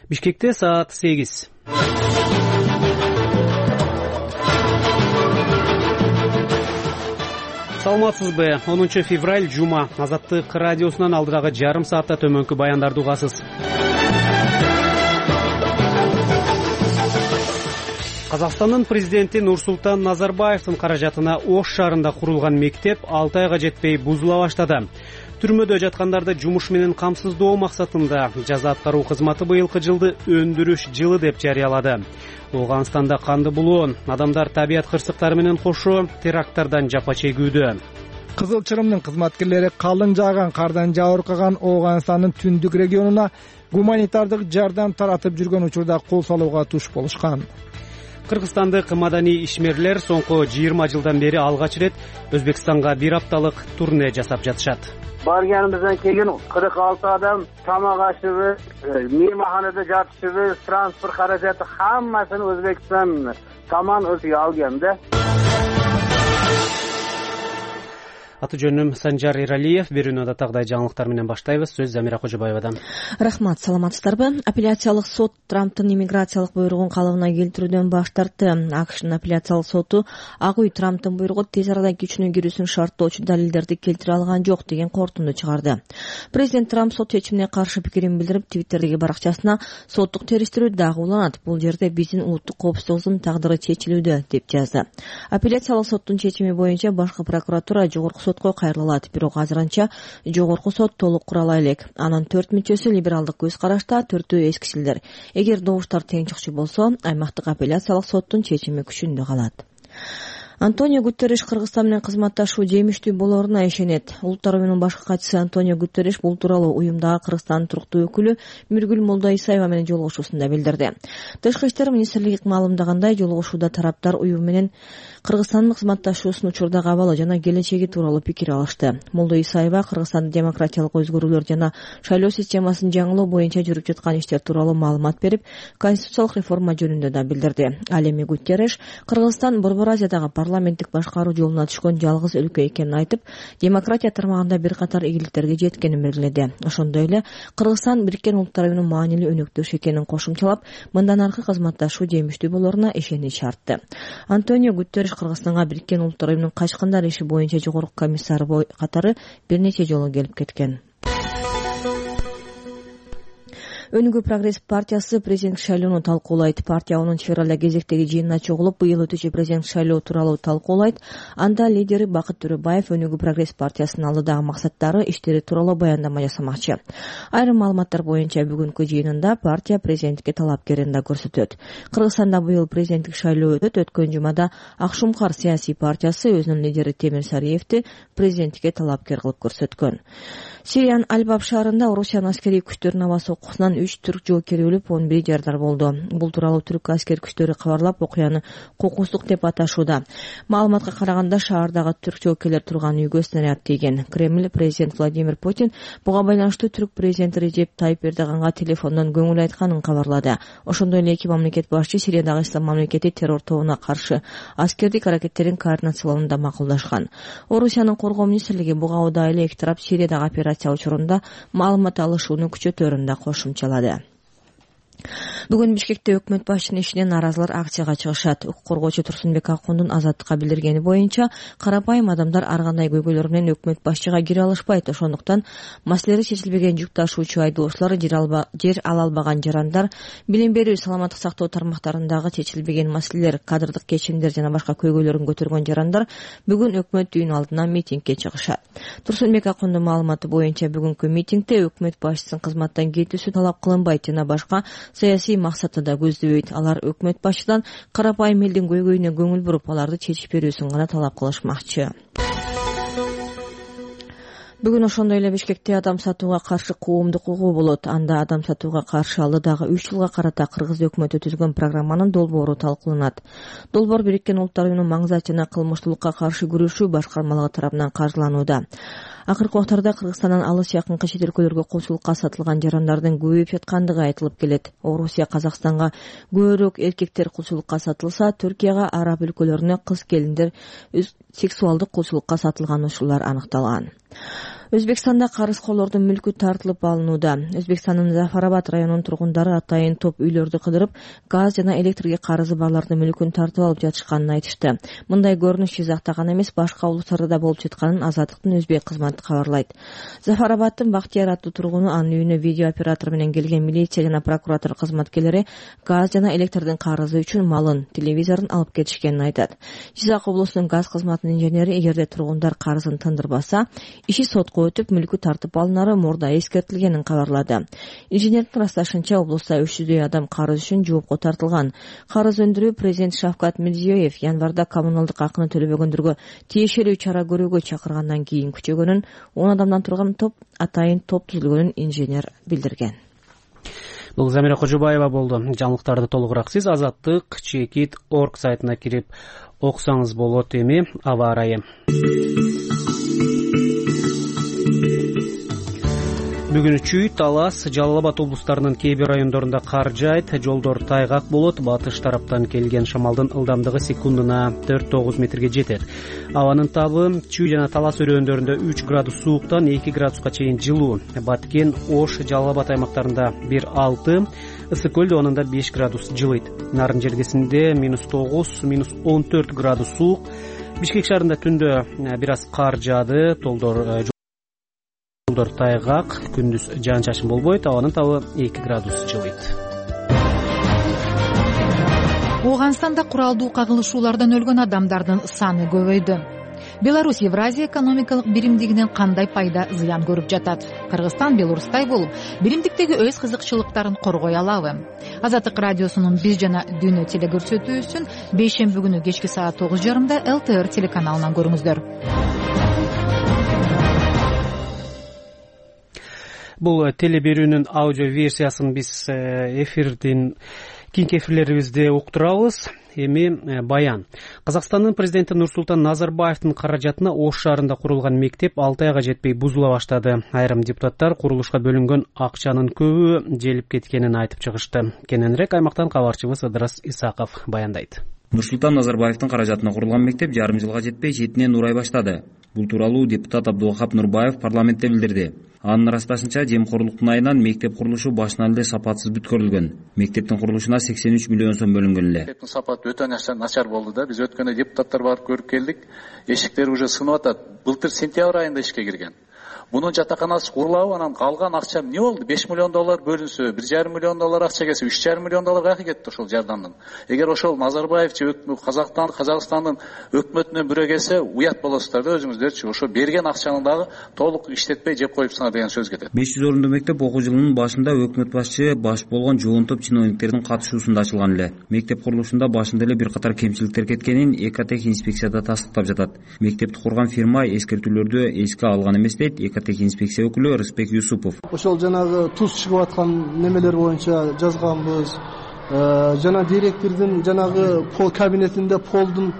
Бишкекте саат 8. Саламатсызбы? 10 февраль жума. Азаттык радиосунан алдыдагы жарым саатта төмөнкү баяндарды угасыз. Казакстандын президенти Нурсултан Назарбаевдин каражатына Ош шаарында курулган мектеп 6 айга жетпей бузула баштады. Түрмөдө жаткандарды жумуш менен камсыздоо максатында жаза аткаруу кызматы быйылкы жылды өндүрүш жылы деп жарыялады. Ооганстанда канды булоон, адамдар табият кырсыктары менен кошо теракттардан жапа чегүүдө. Кызыл Чырымдын кызматкерлери калың жааган кардан жабыркаган Ооганстандын түндүк регионуна гуманитардык жардам таратып жүргөн учурда кол салууга туш болушкан. Кыргызстандык маданий ишмерлер соңку 20 жылдан бери алгач ирет Өзбекстанга бир апталык турне жасап жатышат. Барганымыздан кийин 46 адам тамак ашыбыз, мейманханада жатышыбыз, транспорт каражаты хаммасын Өзбекстан таман өзү алган да. Аты жөнүм Санжар Иралиев. Берүүнү тагдай жаңылыктар менен баштайбыз. Сөз Замира Кожобаевадан. Рахмат, саламатсыздарбы? Апелляциялык сот Трамптын иммиграциялык буйругун калыбына келтирүүдөн баш тартты. АКШнын апелляциялык соту Ак үй Трамптын буйругу тез арада күчүнө кирүүсүн шарттоочу далилдерди келтире алган жок деген корутунду чыгарды. Президент Трамп сот чечимине каршы пикирин билдирип, Твиттердеги баракчасына соттук териштирүү дагы уланат. Бул жерде биздин улуттук коопсуздугубуздун тагдыры чечилүүдө деп жазды. Апелляциялык соттун чечими боюнча башкы прокуратура жогорку сотко кайрылат, бирок азырынча жогорку сот толук курала элек. Анын 4 мүчөсү либералдык көз карашта, 4-өө эскичилдер. Эгер добуштар тең чыкчу болсо, аймактык апелляциялык соттун чечими күчүндө калат. Антонио Гутерриш Кыргызстан менен кызматташуу жемиштүү болоруна ишенет. Улуттар уюмунун башкы катчысы Антонио Гутерриш бул тууралуу уюмдагы Кыргызстандын туруктуу өкүлү Миргүл Молдоисаева менен жолугушуусунда билдирди. Тышкы иштер министрлиги маалымдагандай, жолугушууда тараптар уюм менен Кыргызстандын кызматташуусун учурдагы абалы жана келечеги тууралуу пикир алышты. Молдоисаева Кыргызстанда демократиялык өзгөрүүлөр жана шайлоо системасын жаңылоо боюнча жүрүп жаткан иштер тууралуу маалымат берип, конституциялык реформа жөнүндө да билдирди. Ал эми Гутерриш Кыргызстан Борбор Азиядагы парламенттик башкаруу жолуна түшкөн жалгыз өлкө экенин айтып, демократия тармагында бир катар ийгиликтерге жеткенин белгиледи. Ошондой эле Кыргызстан Бириккен Улуттар уюмунун маанилүү өнөктөш экенин кошумчалап, мындан аркы кызматташуу жемиштүү болоруна ишенич артты. Антонио Гутерриш Кыргызстанга Бириккен Улуттар уюмунун качкындар иши боюнча жогорку комиссары катары бир нече жолу келип кеткен. Өнүгүү прогресс партиясы президенттик шайлоону талкуулайт. Партия онун февралда кезектеги жыйынына чогулуп, быйыл өтүүчү президенттик шайлоо тууралуу талкуулайт. Анда лидери Бакыт Төрөбаев Өнүгүү прогресс партиясынын алдыдагы максаттары, иштери тууралуу баяндама жасамакчы. Айрым маалыматтар боюнча бүгүнкү жыйынында партия президенттикке талапкерин да көрсөтөт. Кыргызстанда быйыл президенттик шайлоо өтөт. Өткөн жумада Акшумкар саясий партиясы өзүнүн лидери Темир Сариевди президенттикке талапкер кылып көрсөткөн. Сириянын Аль-Баб шаарында Орусиянын аскерий күчтөрүнүн аба соккусунан 3 түрк жоокери өлүп, 11 жардар болду. Бул тууралуу түрк аскер күчтөрү кабарлап, окуяны кокустук деп аташууда. Маалыматка караганда, шаардагы түрк жоокерлер турган үйгө снаряд тийген. Кремль президент Владимир Путин буга байланыштуу түрк президенти Режеп Тайып Эрдоганга телефондон көңүл айтканын кабарлады. Ошондой эле эки мамлекет башчы Сириядагы ислам мамлекети террор тобуна каршы аскердик аракеттерин координациялоону да макулдашкан. Орусиянын коргоо министрлиги буга удай эле эки тарап Сириядагы операция учурунда маалымат алышууну күчөтөрүн да кошумчалады. Бүгүн Бишкекте өкмөт башчынын ишине нааразылар акцияга чыгышат. Укук коргоочу Турсунбек Акундун азаттыкка билдиргени боюнча, карапайым адамдар ар кандай көйгөйлөр менен өкмөт башчыга кире алышпайт. Ошондуктан маселеси чечилбеген жүк ташуучу айдоочулар, жер ала албаган жарандар, билим берүү, саламаттык сактоо тармактарындагы чечилбеген маселелер, кадрдык кечимдер жана башка көйгөйлөрүн көтөргөн жарандар бүгүн өкмөт үйүнүн алдына митингге чыгышат. Турсунбек Акундун маалыматы боюнча, бүгүнкү митингде өкмөт башчысынын кызматтан кетүүсү талап кылынбайт жана башка саясий максаты да көздөбөйт. Алар өкмөт башчыдан карапайым элдин көйгөйүнө көңүл буруп, аларды чечип берүүсүн гана талап кылышмакчы. Бүгүн ошондой эле Бишкекте адам сатууга каршы коомдук угуу болот. Анда адам сатууга каршы алдыдагы 3 жылга карата Кыргыз өкмөтү түзгөн программанын долбоору талкууланат. Долбоор Бириккен Улуттар уюмунун маңызат жана кылмыштуулукка каршы күрөшүү башкармалыгы тарабынан каржыланууда. Акыркы убактарда Кыргызстандан алыс жакынкы чет өлкөлөргө коопсуздукка сатылган жарандардын көбөйүп жаткандыгы айтылып келет. Орусия Казакстанга көбүрөөк эркектер кулчулукка сатылса, Түркияга, араб өлкөлөрүнө кыз келиндер сексуалдык кулчулукка сатылган учурлар аныкталган. Өзбекстанда карызкорлордун мүлкү тартылып алынууда. Өзбекстандын Зафарабад районунун тургундары атайын топ үйлөрдү кыдырып, газ жана электрге карызы барлардын мүлкүн тартып алып жатышканын айтышты. Мындай көрүнүш Жизакта гана эмес, башка облустарда да болуп жатканын Азаттыктын өзбек кызматы кабарлайт. Зафарабаддын Бактияр аттуу тургуну анын үйүнө видео оператор менен келген милиция жана прокуратура кызматкерлери газ жана электрдин карызы үчүн малын, телевизорун алып кетишкенин айтат. Жизак облусунун газ кызматынын инженери эгерде тургундар карызын тындырбаса, иши сотко өтүп мүлкү тартып алынары мурда эскертилгенин кабарлады. Инженердин ырасташынча, облуста 300 адам карыз үчүн жоопко тартылган. Карыз өндүрүү президент Шавкат Мирзиёев январда коммуналдык акыны төлөбөгөндөргө тиешелүү чара көрүүгө чакыргандан кийин күчөгөнүн, 10 адамдан турган атайын топ түзүлгөнүн инженер билдирген. Бул Замира Кожобаева болду. Жаңылыктарды толугураак сиз azattik.org сайтына кирип окусаңыз болот. Эми аба ырайы. Бүгүн Чүй, Талас, Жалал Абад облустарынын кээ бир райондорунда кар жаайт, жолдор тайгак болот. Батыш тараптан келген шамалдын ылдамдыгы секундуна 4-9 метрге жетет. Абанын табы Чүй жана Талас өрөөндөрүндө 3 градус сууктан 2 градуска чейин жылуу. Баткен, Ош, Жалал Абад аймактарында 1-6, Ысык көлдө онунда 5 градус жылыйт. Нарын жергесинде -9, -14 градус суук. Бишкек шаарында түндө бир аз кар жаады, жолдор тайгак, күндүз жаан-чачын болбойт, абанын табы 2 градус жылыйт. Ооганстанда куралдуу кагылышуулардан өлгөн адамдардын саны көбөйдү. Беларусь Евразия экономикалык биримдигинен кандай пайда зыян көрүп жатат? Кыргызстан Белорустай болуп, биримдиктеги өз кызыкчылыктарын коргой алабы? Азаттык радиосунун Биз жана Дүйнө телекөрсөтүүсүн бейшемби күнү кечки саат 9:30 ЛТР телеканалынан көрүңүздөр. Бул телеберүүнүн аудио версиясын биз кийинки эфирлерибизде уктурабыз. Эми баян. Казакстандын президенти Нурсултан Назарбаевдин каражатына Ош шаарында курулган мектеп 6 айга жетпей бузула баштады. Айрым депутаттар курулушка бөлүнгөн акчанын көбү желип кеткенин айтып чыгышты. Кененирээк аймактан кабарчыбыз Ыдырыс Исаков баяндайт. Нурсултан Назарбаевдин каражатына курулган мектеп жарым жылга жетпей четинен урай баштады. Бул тууралуу депутат Абдулвахап Нурбаев парламентте билдирди. Анын ырасташынча, жемкорлуктун айынан мектеп курулушу башынан эле сапатсыз бүткөрүлгөн. Мектептин курулушуна 83 миллион сом бөлүнгөн эле. Мектептин сапаты өтө начар болду да. Биз өткөндө депутаттар барып көрүп келдик. Эшиктери уже сынып атат. Былтыр сентябрь айында ишке кирген. Мунун жатаканасы курулабы, анан калган акча эмне болду? 5 миллион доллар бөлүнсө, 1,5 миллион доллар акча келсе, 3,5 миллион доллар каяка кетти ошол жардамдан. Эгер ошол Назарбаев же Казакстандын өкмөтүнөн бирөө келсе, уят болосуздар да өзүңүздөрчү. Ошо берген акчаны дагы толук иштетпей жеп коюпсуңар деген сөз кетет. 500 орунду мектеп окуу жылынын башында өкмөт башчы баш болгон жоон топ чиновниктердин катышуусунда ачылган эле. Мектеп курулушунда башында эле бир катар кемчиликтер кеткенин Экотех инспекцияда тастыктап жатат. Мектепти курган фирма эскертүүлөрдү эске алган эмес дейт Экотех инспекция өкүлү Рысбек Юсупов. Ошол жанагы туз чыгып аткан немелер боюнча жазганбыз. Жана директордун жанагы пол кабинетинде полдун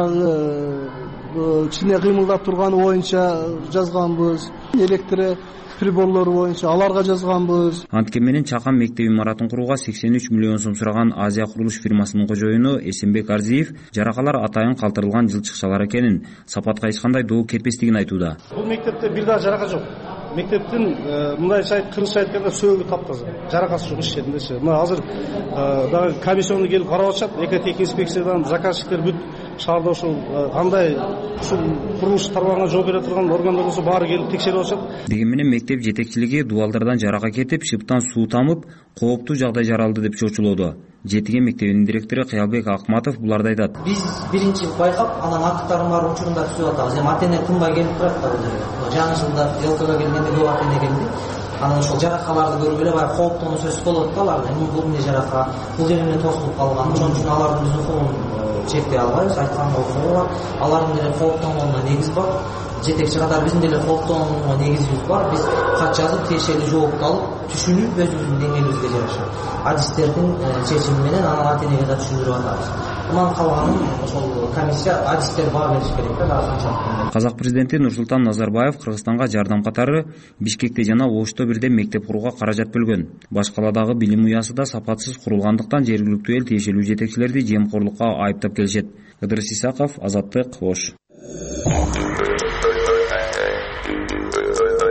баягы ичине кыймылдап турганы боюнча жазганбыз. Электр приборлору боюнча аларга жазганбыз. Антке менен Чакан мектеп имаратын курууга 83 миллион сом сураган Азия курулуш фирмасынын кожоюну Эсенбек Арзиев жаракалар атайын калтырылган жылчыкчалар экенин, сапатка эч кандай доо кетпестигин айтууда. Бул мектепте бир да жарака жок. Мектептин мындайча кыргызча айтканда сөөгү таптаза. Жаракасы жок иш жериндечи. Мына азыр дагы комиссиону келип карап атышат. Экотех инспекциядан заказчиктер бүт шаарда ушул кандай ушул курулуш тармагына жооп бере турган органдар болсо баары келип текшерип атышат. Деген менен мектеп жетекчилиги дубалдардан жарака кетип, шыптан суу тамып, кооптуу жагдай жаралды деп чочулоодо. Жетиген мектебинин директору Кыялбек Акматов буларды айтат. Биз биринчи байкап, анан акттарын бар учурунда түзүп атабыз. Эми атене тынбай келип турат да бул жерге. Жаңы жылда ЛКга келгенде көп атене келди. Анан ошол жаракаларды көрүп эле баягы кооптугу сөз болот да аларда. Бул эмне жарака? Бул жер эмне тосулуп калган? Ошон үчүн алардын биз укугун чектей албайбыз. Айтканга укугу бар. Алардын деле кооптонгонуна негиз бар. Жетекчи катары биздин деле кооптонгонуна негизибиз бар. Биз кат жазып, тиешелүү жоопту алып, түшүнүп өзүбүздүн деңгээлибизге жараша адистердин чечими менен анан атенеге да түшүндүрүп атабыз. Анан калганын ошол комиссия адистер баа бериш керек да канчалык. Казак президенти Нурсултан Назарбаев Кыргызстанга жардам катары Бишкекте жана Ошто бирден мектеп курууга каражат бөлгөн. Баш каладагы билим уясы да сапатсыз курулгандыктан жергиликтүү эл тиешелүү жетекчилерди жемкорлукка айыптап келишет. Ыдырыс Исаков, Азаттык, Ош.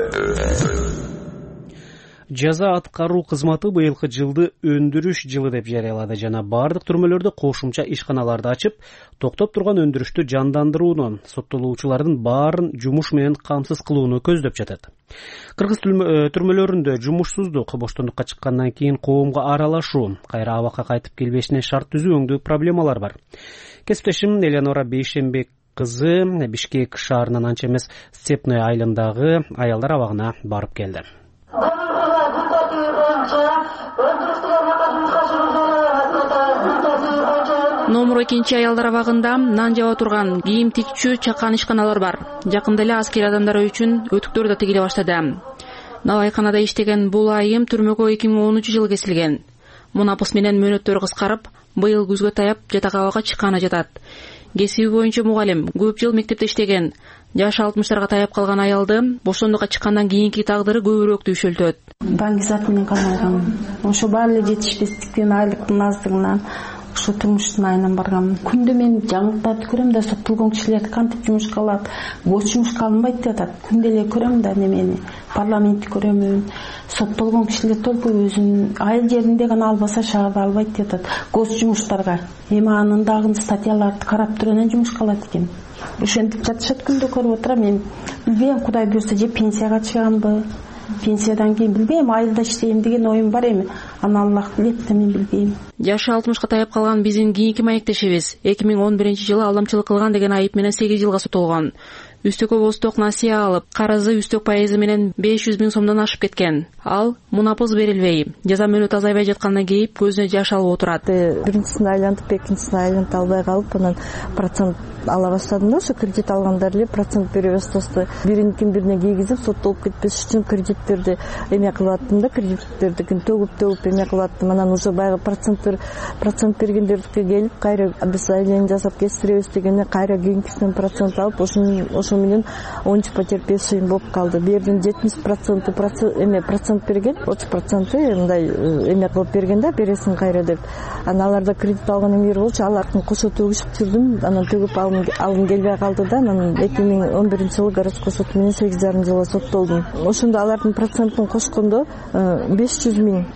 Жаза аткаруу кызматы быйылкы жылды өндүрүш жылы деп жарыялады жана бардык түрмөлөрдө кошумча ишканаларды ачып, токтоп турган өндүрүштү жандандырууну, соттолуучулардын баарын жумуш менен камсыз кылууну көздөп жатат. Кыргыз түрмөлөрүндө жумушсуздук, боштондукка чыккандан кийин коомго аралашуу, кайра абакка кайтып келбешине шарт түзүү өңдүү проблемалар бар. Кесиптешим Элеонора Бейшенбек кызы Бишкек шаарынын анча эмес Степной айылындагы аялдар абагына барып келди. Номер 2 аялдар абагында нан жаба турган, кийим тикчүү чакан ишканалар бар. Жакында эле аскер адамдар үчүн өтүктөр да тигиле баштады. Навайканада иштеген бул айым түрмөгө 2010-жылы кесилген. Мунапыс менен мөөнөттөрү кыскарып, быйыл күзгө таяп жатакабага чыкканы жатат. Кесиби боюнча мугалим, көп жыл мектепте иштеген. Жашы 60-тарга таяп калган аялды боштондукка чыккандан кийинки тагдыры көбүрөөк түйшөлтөт. Баңгизат менен камалгам. Ошо баары эле жетишпестиктен, айлыктын аздыгынан ошо турмуштун айынан баргам. Күндө мен жаңылыктарды көрөм да, соттолгон кишилер кантип жумушка алат, бош жумушка алынбайт деп атат. Күндө эле көрөм да немени, парламентти көрөмүн. Соттолгон кишилер только өзүнүн айыл жеринде гана албаса шаарда албайт деп атат. Гос жумуштарга, эми анын дагы статьяларды карап туруп анан жумушка алат экен. Ошентип жатышат, күндө көрүп отурам. Мен билбейм, Кудай буйрса же пенсияга чыгамбы, пенсиядан кийин билбейм, айылда иштейм деген оюм бар эми. Аны Аллах билет да, мен билбейм. Жашы 60-ка таяп калган биздин кийинки маектешибиз 2011-жылы алдамчылык кылган деген айып менен 8 жылга соттолгон. Үстөккө босток насыя алып, карызы үстөк пайызы менен 500 000 сомдон ашып кеткен. Ал мунапыз берилбей, жаза мөөнөтү азайбай жаткандан кейип көзүнө жаш алып отурат. Биринчисине айлантып, экинчисине айланта албай калып, анан процент ала баштадым да, ошо кредит алгандар эле процент бере башташты. Биринин бирине кийгизип, соттолуп кетпеш үчүн кредиттерди эме кылып аттым да, кредиттерди төгүп эме кылып аттым. Анан уже баягы процент бергендердикке келип, кайра биз айлен жасап кестиребиз дегенде кайра кийинкисинен процент алып, ошо менен 10 потерпевшийим болуп калды. Бердин 70% эме процент берген, 30% мындай эме кылып берген да, бересиң кайра деп. Анан аларда кредит алган эмелер болчу, алардын кошо төгүшүп жүрдүм, анан төгүп алгым келбей калды да, анан 2011-жылы городской сот менен 8,5 жылга соттолдум. Ошондо алардын процентин кошкондо 500 000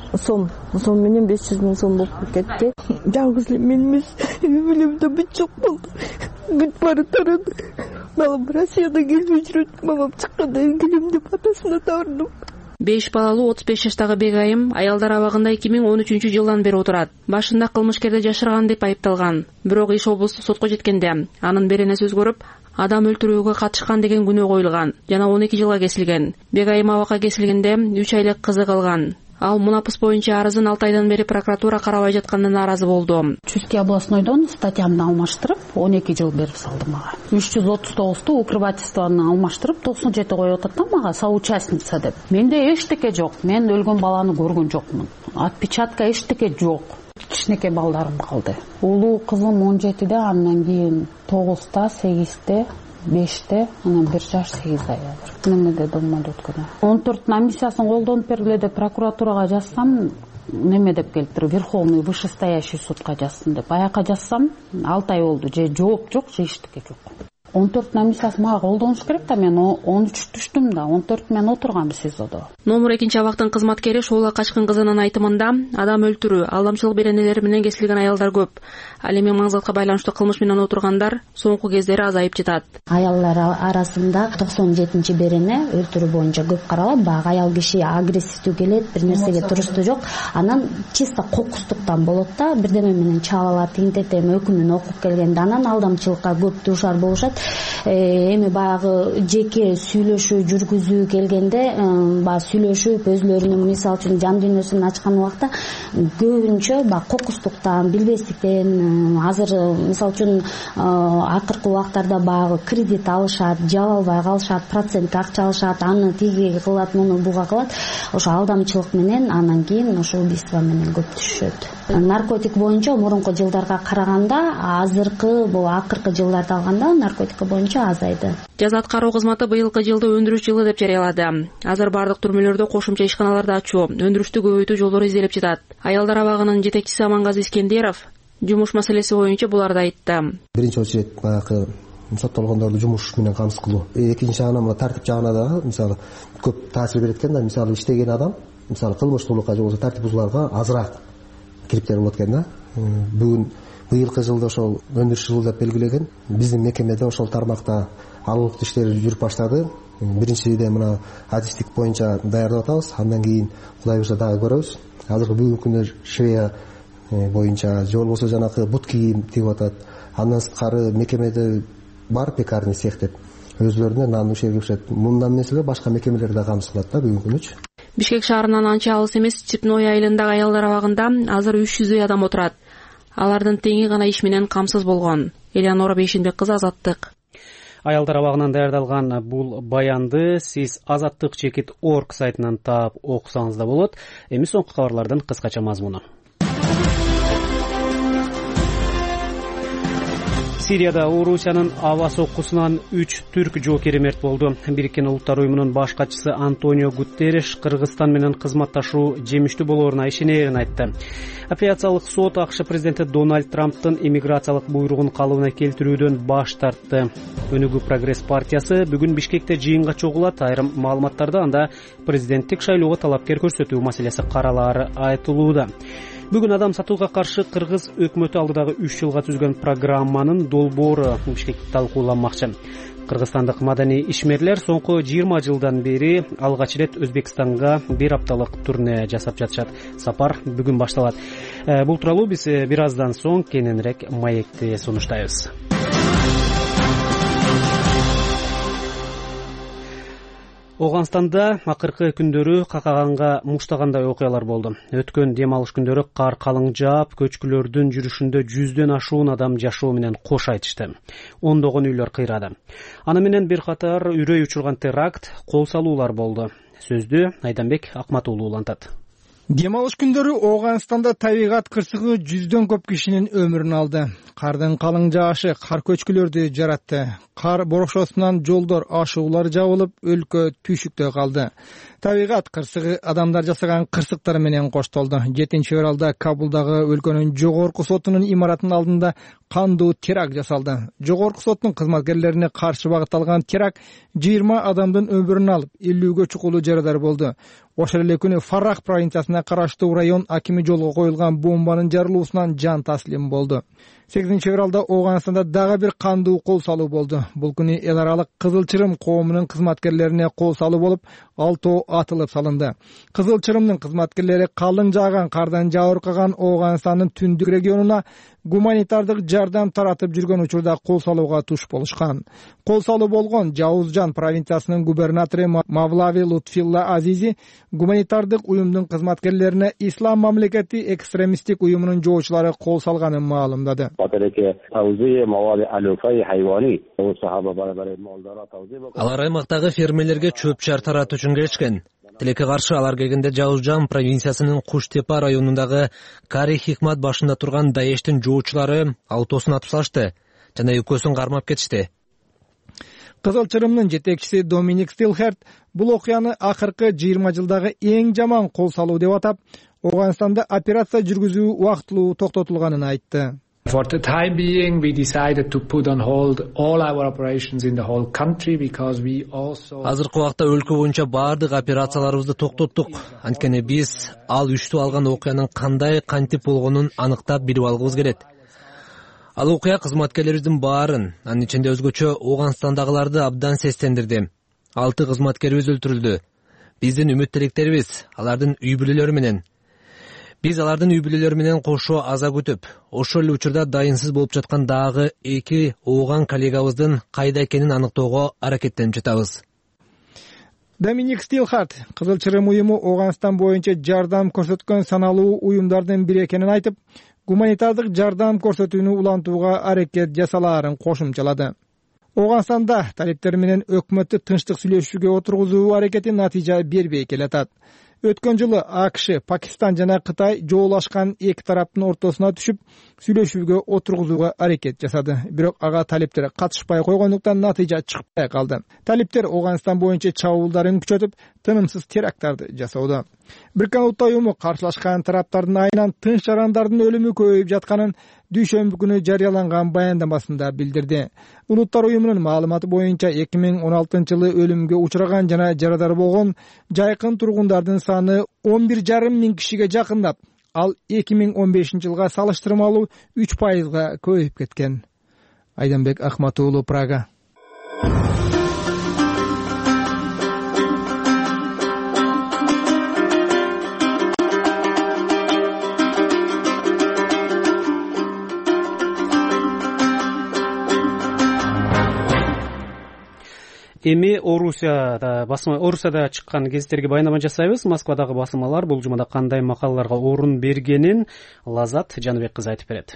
сом менен 500 000 сом болуп кетти. Жалгыз эле мен эмес, билимде бүт жок болду. Бүт баары тарады. Балам Россияда келбей жүрөт, мамам чыккандан келем деп атасына табардым. 5 балалуу 35 жаштагы Бегайым аялдар абагында 2013-жылдан бери отурат. Башында кылмышкерди жашырган деп айыпталган. Бирок иш облустук сотко жеткенде анын беренеси өзгөрүп, адам өлтүрүүгө катышкан деген күнөө коюлган жана 12 жылга кесилген. Бегайым абакка кесилгенде 3 айлык кызы калган. Ал мунапыс боюнча арызын 6 айдан бери прокуратура карабай жатканына нааразы болду. Чуйский областнойдон статьямды алмаштырып 12 жыл берип салды мага. 339-ту укрывательствону алмаштырып 97 коюп атат да мага, соучастница деп. Менде эчтеке жок. Мен өлгөн баланы көргөн жокмун. Отпечатка эчтеке жок. Кичинекей балдарым калды. Улуу кызым 17-де, андан кийин 9-та, 8-те, 5-те, анан 1 жаш 8 ай. Немеде болмоду өткөнү. 14 намисиясын колдонуп бергиле деп прокуратурага жазсам, неме деп келиптир, Верховный вышестоящий судка жазсын деп. Аяка жазсам, 6 ай болду, же жооп жок, же эчтеке жок. 14 намисиясы мага колдонуш керек да, мен 13 түштүм да, 14 мен отургам СИЗОдо. Номер 2 абактын кызматкери Шоола качкын кызынын айтымында адам өлтүрүү, алдамчылык беренелери менен кесилген аялдар көп. Ал эми маңзатка байланыштуу кылмыш менен отургандар соңку кездери азайып жатат. Аялдар арасында 97-чи берене өлтүрүү боюнча көп каралат. Баягы аял киши агрессивдүү келет, бир нерсеге турушту жок. Анан чисто кокустуктан болот да, бирдеме менен чаап алат, тинтетем өкүмүн окуп келгенде анан алдамчылыкка көп дуушар болушат. Эми баягы жеке сүйлөшүү жүргүзүү келгенде, баягы сүйлөшүп өзлөрүнүн мисалы үчүн жан дүйнөсүн ачкан убакта көбүнчө баягы кокустуктан, билбестиктен, азыр мисалы үчүн акыркы убактарда баягы кредит алышат, жаба албай калышат, процент акча алышат, аны тиги кылат, муну буга кылат. Ошо алдамчылык менен анан кийин ошо убийство менен көп түшөт. Наркотик боюнча мурунку жылдарга караганда, азыркы бул акыркы жылдарда алганда наркотика боюнча азайды. Жаза аткаруу кызматы быйылкы жылды өндүрүш жылы деп жарыялады. Азыр бардык түрмөлөрдө кошумча ишканаларды ачуу, өндүрүштү көбөйтүү жолдору изделип жатат. Аялдар абагынын жетекчиси Амангазы Искендеров жумуш маселеси боюнча буларды айтты. Биринчи очередь баягы соттолгондорду жумуш менен камсыз кылуу. Экинчи жагынан мына тартип жагына дагы мисалы көп таасир берет экен да. Мисалы иштеген адам мисалы кылмыштуулукка же болбосо тартип бузууларга азыраак кириптер болот экен да. Быйылкы жылды ошол өндүрүш жылы деп белгилеген. Биздин мекемеде ошол тармакта алымдык иштер жүрүп баштады. Биринчиден мына адистик боюнча даярдап атабыз. Андан кийин Кудай буйрса дагы көрөбүз. Азыркы бүгүнкү күндө швея боюнча же болбосо жанагы бут кийим тигип атат. Андан сырткары мекемеде бар пекарный цех деп өзлөрүнө нанды ишерге бишет. Мындан эмес эле башка мекемелер да камсыз кылат да бүгүнкү күнүчү. Бишкек шаарынан анча алыс эмес Чипной айылындагы аялдар абагында азыр 300 адам отурат. Алардын теңи гана иш менен камсыз болгон. Элеонора Бейшенбек кызы, Азаттык. Аялдар абагынан даярдалган бул баянды сиз azattik.org сайтынан таап окусаңыз да болот. Эми соңку кабарлардын кыскача мазмуну. Сирияда Орусиянын аба соккусунан 3 түрк жоокери мерт болду. Бириккен Улуттар уюмунун баш катчысы Антонио Гутерриш Кыргызстан менен кызматташуу жемиштүү болооруна ишенерин айтты. Апелляциялык сот АКШ президенти Дональд Трамптын иммиграциялык буйругун калыбына келтирүүдөн баш тартты. Өнүгүү прогресс партиясы бүгүн Бишкекте жыйынга чогулат. Айрым маалыматтарда анда президенттик шайлоого талапкер көрсөтүү маселеси каралаары айтылууда. Бүгүн адам сатууга каршы Кыргыз өкмөтү алдыдагы 3 жылга түзгөн программанын долбоору Бишкекте талкууланмакчы. Кыргызстандык маданий ишмерлер соңку 20 жылдан бери алгач ирет Өзбекстанга бир апталык турне жасап жатышат. Сапар бүгүн башталат. Бул тууралуу биз бир аздан соң кененирээк маекти сунуштайбыз. Оганстанда акыркы күндөрү какаганга муштагандай окуялар болду. Өткөн дем алыш күндөрү кар калың жаап, көчкүлөрдүн жүрүшүндө 100дөн ашуун адам жашоо менен кош айтышты. Ондогон үйлөр кыйрады. Аны менен бир катар үрөй учурган теракт, кол салуулар болду. Сөздү Айданбек Акматуулу улантат. Дем алыш күндөрү Оганстанда табигат кырсыгы 100дөн көп кишинин өмүрүн алды. Кардын калың жаашы кар көчкүлөрдү жаратты. Кар борошосунан жолдор, ашуулар жабылып, өлкө түйшүктө калды. Табигат кырсыгы адамдар жасаган кырсыктар менен коштолду. 7-февралда Кабулдагы өлкөнүн жогорку сотунун имаратынын алдында кандуу теракт жасалды. Жогорку соттун кызматкерлерине каршы багытталган теракт 20 адамдын өмүрүн алып, 50гө чукулуу жарадар болду. Ошол эле күнү Фарах провинциясына караштуу район акими жолго коюлган бомбанын жарылуусунан жан таслим болду. 8-февралда Оганстанда дагы бир кандуу кол салуу болду. Бул күнү эл аралык Кызыл Чырым коомунун кызматкерлерине кол салуу болуп, 6 атылып салынды. Кызыл Чырымдын кызматкерлери калың жааган кардан жабыркаган Оганстандын түндүк регионуна гуманитардык жардам таратып жүргөн учурда кол салууга туш болушкан. Кол салуу болгон Жауызжан провинциясынын губернатору Мавлави Лутфилла Азизи гуманитардык уюмдун кызматкерлерине Ислам мамлекети экстремисттик уюмунун жоочулары кол салганын маалымдады. Алар аймактагы фермерлерге чөп чар таратуу үчүн келишкен. Тилекке каршы алар келгенде Жауызжан провинциясынын Куштепа районундагы Кари Хикмат башында турган Даештин жоочулары автосун атып салышты жана экөөсүн кармап кетишти. Кызыл Чырымдын жетекчиси Доминик Стилхерт бул окуяны акыркы 20 жылдагы эң жаман кол салуу деп атап, Оганстанда операция жүргүзүү убактылуу токтотулганын айтты. For the time being, we decided to put on hold all our operations in the whole country because we also. Азыркы убакта өлкө боюнча бардык операцияларыбызды токтоттук. Анткени биз ал үчтү алган окуянын кандай кантип болгонун аныктап билип алгыбыз келет. Ал окуя кызматкерлерибиздин баарын, анын ичинде өзгөчө Оганстандагыларды абдан сестендирди. 6 кызматкерибиз өлтүрүлдү. Биздин үмүт тилектерибиз алардын үй бүлөлөрү менен. Биз алардын үй бүлөлөрү менен кошо аза күтүп, ошол эле учурда дайынсыз болуп жаткан дагы 2 ооган коллегабыздын кайда экенин аныктоого аракеттенип жатабыз. Доминик Стилхарт Кызыл Чырым уюму Оганстан боюнча жардам көрсөткөн саналуу уюмдардын бири экенин айтып, гуманитардык жардам көрсөтүүнү улантууга аракет жасалаарын кошумчалады. Оганстанда талиптер менен өкмөттү тынчтык сүйлөшүүгө отургузуу аракети натыйжа бербей келатат. Өткөн жылы АКШ, Пакистан жана Кытай жоолашкан эки тараптын ортосуна түшүп, сүйлөшүүгө отургузууга аракет жасады. Бирок ага талиптер катышпай койгондуктан натыйжа чыкпай калды. Талиптер Оганстан боюнча чабуулдарын күчөтүп, тынымсыз теракттарды жасоодо. Бириккен Улуттар Уюму каршылашкан тараптардын айынан тынч жарандардын өлүмү көбөйүп жатканын дүйшөмбү күнү жарыяланган баяндамасында билдирди. Улуттар Уюмунун маалыматы боюнча 2016-жылы өлүмгө учураган жана жарадар болгон жайкын тургундардын саны 11,5 миң кишиге жакындап, ал 2015-жылга салыштырмалуу 3% көбөйүп кеткен. Айданбек Ахматуулу, Прага. Эми Орусияда чыккан гезиттерге баяндама жасайбыз. Москвадагы басылмалар бул жумада кандай макалаларга орун бергенин Лазат Жаныбек кызы айтып берет.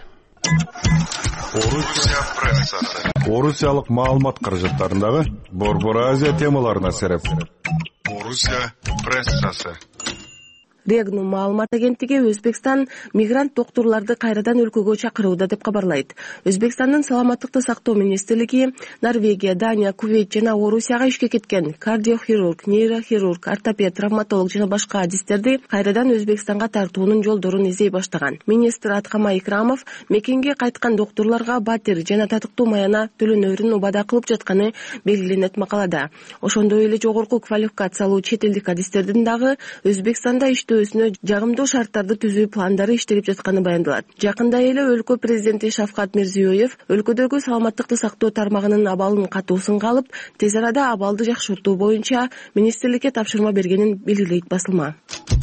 Орусия прессасы. Орусиялык маалымат каражаттарындагы Борбор Азия темаларына сереп. Орусия прессасы. Регнум маалымат агенттиги Өзбекстан мигрант доктурларды кайрадан өлкөгө чакырууда деп кабарлайт. Өзбекстандын саламаттыкты сактоо министрлиги Норвегия, Дания, Кувейт жана Орусияга ишке кеткен кардиохирург, нейрохирург, ортопед, травматолог жана башка адистерди кайрадан Өзбекстанга тартуунун жолдорун издей баштаган. Министр Аткама Икрамов мекенге кайткан доктурларга батир жана татыктуу маяна төлөнөрүн убада кылып жатканы белгиленет макалада. Ошондой эле жогорку квалификациялуу чет элдик адистердин дагы Өзбекстанда өсүнө жагымдуу шарттарды түзүү пландары иштелип жатканы баяндалат. Жакында эле өлкө президенти Шавкат Мирзиёев өлкөдөгү саламаттыкты сактоо тармагынын абалын катуу сынга алып, тез арада абалды жакшыртуу боюнча министрликке тапшырма бергенин белгилейт басылма.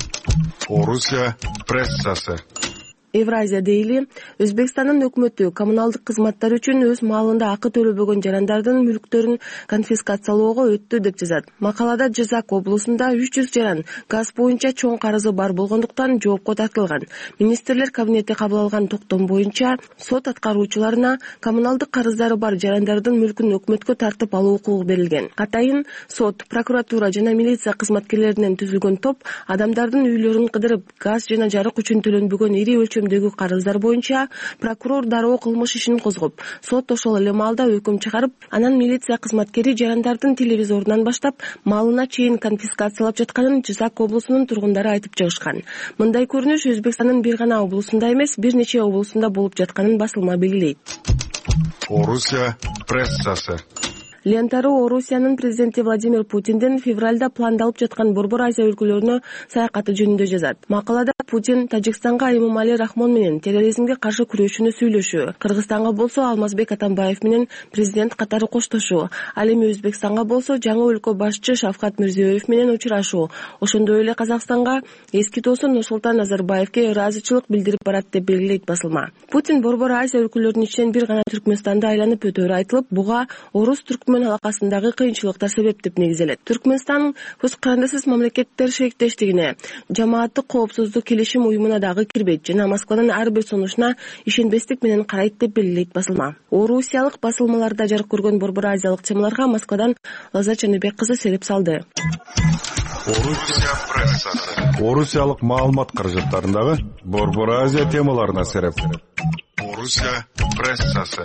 Орусия прессасы. Евразия дейли Өзбекстандын өкмөтү коммуналдык кызматтар үчүн өз маалында акы төлөбөгөн жарандардын мүлктөрүн конфискациялоого өттү деп жазат. Макалада Жизак облусунда 300 жаран газ боюнча чоң карызы бар болгондуктан жоопко тартылган. Министрлер кабинети кабыл алган токтом боюнча сот аткаруучуларына коммуналдык карыздары бар жарандардын мүлкүн өкмөткө тартып алуу укугу берилген. Катайын сот, прокуратура жана милиция кызматкерлеринен түзүлгөн топ адамдардын үйлөрүн кыдырып, газ жана жарык үчүн төлөнбөгөн ири өлчөмдөгү карыздар боюнча прокурор дароо кылмыш ишин козгоп, сот ошол эле маалда өкүм чыгарып, анан милиция кызматкери жарандардын телевизорунан баштап малына чейин конфискациялап жатканын Жизак облусунун тургундары айтып чыгышкан. Мындай көрүнүш Өзбекстандын бир гана облусунда эмес, бир нече облусунда болуп жатканын басылма белгилейт. Орусия прессасы. Лентару Орусиянын президенти Владимир Путиндин февралда пландалып жаткан Борбор Азия өлкөлөрүнө саякаты жөнүндө жазат. Макалада Путин Тажикстанга Эмомали Рахмон менен терроризмге каршы күрөшүүнү сүйлөшүү, Кыргызстанга болсо Алмазбек Атамбаев менен президент катары коштошуу, ал эми Өзбекстанга болсо жаңы өлкө башчы Шавкат Мирзиёев менен учурашуу, ошондой эле Казакстанга эски досу Нурсултан Назарбаевге ыраазычылык билдирип барат деп белгилейт басылма. Путин Борбор Азия өлкөлөрүнүн ичинен бир гана Түркмөнстанды айланып өтөөрү айтылып, буга орус-түркмөн алакасындагы кыйынчылыктар себеп деп негизделет. Түркмөнстан көз карандысыз мамлекеттер шериктештигине, жамааттык коопсуздук келишим уюмуна дагы кирбейт жана Москванын ар бир сунушуна ишенбестик менен карайт деп белгилейт басылма. Орусиялык басылмаларда жарык көргөн Борбор Азиялык темаларга Москвадан Лазат Жаныбек кызы сереп салды. Орусия прессасы. Орусиялык маалымат каражаттарындагы Борбор Азия темаларына сереп. Орусия прессасы.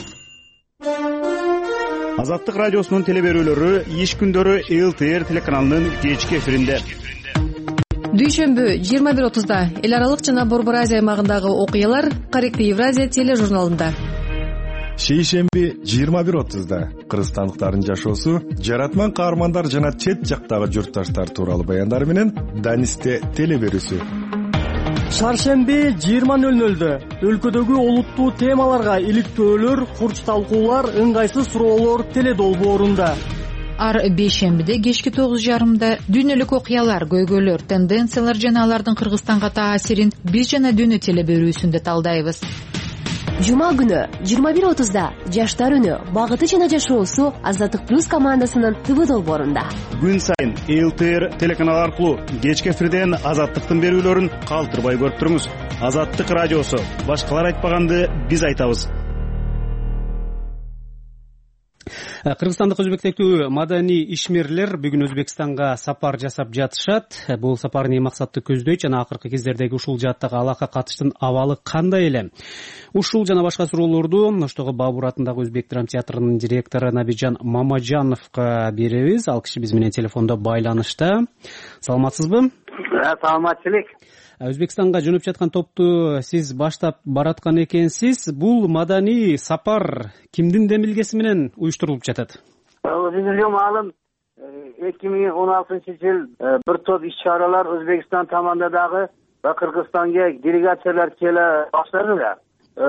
Азаттык радиосунун телеберүүлөрү иш күндөрү ЛТР телеканалынын кечки эфиринде. Дүйшөмбү 21:30-да эл аралык жана Борбор Азия аймагындагы окуялар Каректи Евразия тележурналында. Шейшемби 21:30-да кыргызстандыктардын жашоосу, жаратман каармандар жана чет жактагы журтташтар тууралуу баяндар менен Данисте телеберүүсү. Шаршемби 20:00-дө өлкөдөгү олуттуу темаларга иликтөөлөр, курч талкуулар, ыңгайсыз суроолор теледолбоорунда. Ар бейшембиде кечки 9:30-да дүйнөлүк окуялар, көйгөйлөр, тенденциялар жана алардын Кыргызстанга таасирин биз жана дүйнө телеберүүсүндө талдайбыз. Жума күнү 21:30-да жаштар үнү, багыты жана жашоосу Азаттык плюс командасынын ТВ долбоорунда. Күн сайын ЛТР телеканалы аркылуу кечки эфирден Азаттыктын берүүлөрүн калтырбай көрүп туруңуз. Азаттык радиосу, башкалар айтпаганды биз айтабыз. Кыргызстандык өзбектектүү маданий ишмерлер бүгүн Өзбекстанга сапар жасап жатышат. Бул сапар эмне максатты көздөйт жана акыркы кездердеги ушул жааттагы алака катыштын абалы кандай эле? Ушул жана башка суроолорду Оштогу Баабур атындагы Өзбек драма театрынын директору Набижан Мамажановго беребиз. Ал киши биз менен телефондо байланышта. Саламатсызбы? Саламатчылык. Өзбекстанга жөнөп жаткан топту сиз баштап бараткан экенсиз. Бул маданий сапар кимдин демилгеси менен уюштурулуп жатат? Өзүңүзгө маалым 2016-жыл бир топ иш-чаралар Өзбекстан таманда дагы Кыргызстанга делегациялар келе баштады да.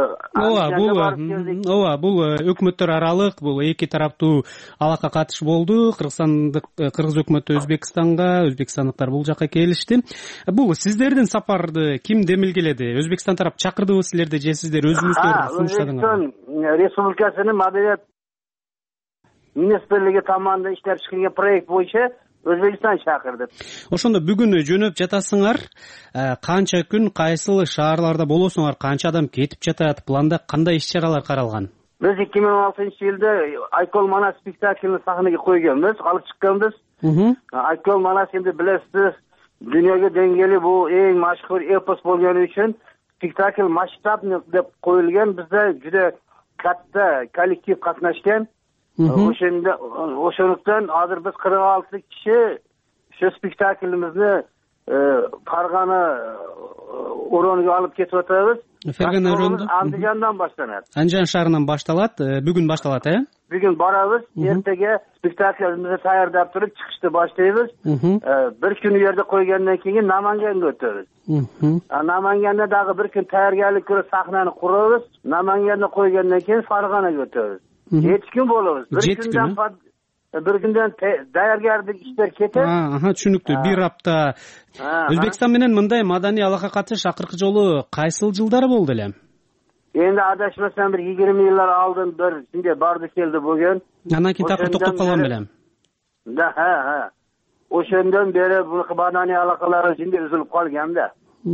Ооба, бул өкмөттөр аралык, бул эки тараптуу алака катыш болду. Кыргыз өкмөтү Өзбекстанга, өзбекстандыктар бул жакка келишти. Бул сиздердин сапарды ким демилгеледи? Өзбекстан тарап чакырдыбы силерди же сиздер өзүңүздөр сунуштадыңарбы? Өзбекстан Республикасынын маданият министрлиги таманынан иштеп чыгылган проект боюнча Өзбекстан чакырды. Ошондо бүгүн жөнөп жатасыңар. Канча күн, кайсыл шаарларда болосуңар, канча адам кетип жатат, планда кандай иш-чаралар каралган? Биз 2016-жылда Айкол Манас спектакльни сахнага койгонбуз, алып чыкканбыз. Айкол Манас эми билесиз, дүйнөгө деңгээлүү бул эң машхур эпос болгон үчүн спектакль масштабный деп коюлган. Бизде жүдө катта коллектив катнашкан. Ошондуктан азыр биз 46 киши ошо спектаклибизди Фаргана оронуга алып кетип атабыз. Фаргана орonu Андижандан башталат. Анжан шаарынан башталат, бүгүн башталат, Бүгүн барабыз, эртеге спектаклибизди даярдап туруп чыгышты баштайбыз. Бир күн жерде койгондон кийин Наманганга өтөбүз. Наманганда дагы бир күн даярдык көрүп сахнаны курабыз. Наманганда койгондон кийин Фарганага өтөбүз. 7 күн болобуз. Bir günden daяргардык иштер кетет. Түшүнүктүү. Бир апта. Өзбекстан менен мындай маданий алака катыш акыркы жолу кайсыл жылдары болду эле? Эми адашмасам бир 20 жылдар алдын бир синде барды келди болгон. Анан кийин такыр токтоп калган белем. Да, ошондон бери бул маданий алакалар синде үзүлүп калган да.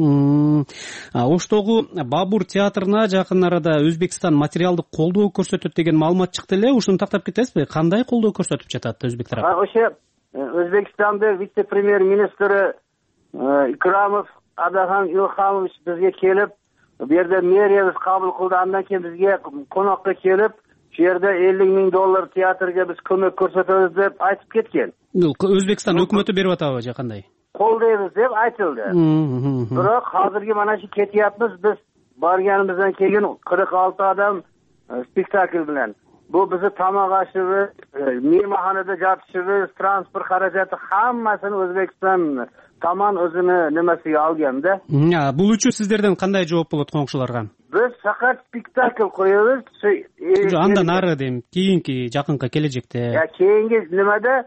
Оштогу Баабур театрына жакын арада Өзбекстан материалдык колдоо көрсөтөт деген маалымат чыкты эле. Ушуну тактап кетесизби? Кандай колдоо көрсөтүп жатат Өзбек тарап? Ошо Өзбекстандын вице-премьер-министри Икрамов Адахан Илхамович бизге келип, бу жерде мэриябыз кабыл кылды. Андан кийин бизге конокко келип, бу жерде $50,000 театрга биз көмөк көрсөтөбүз деп айтып кеткен. Өзбекстан өкмөтү берип атабы же кандай? Колдойбуз деп айтылды. Бирок азыркы мана шу кетиятпыз, биз барганыбыздан кийин 46 адам спектакль менен. Бу бизди тамак ашыбыз, мейманханада жатышыбыз, транспорт каражаты хаммасын Өзбекстан таман өзүнүн немесиге алган да. Бул үчүн сиздерден кандай жооп болот коңшуларга? Биз факат спектакль коебуз. Андан ары дейм, кийинки жакынкы келечекте. Кийинки немеде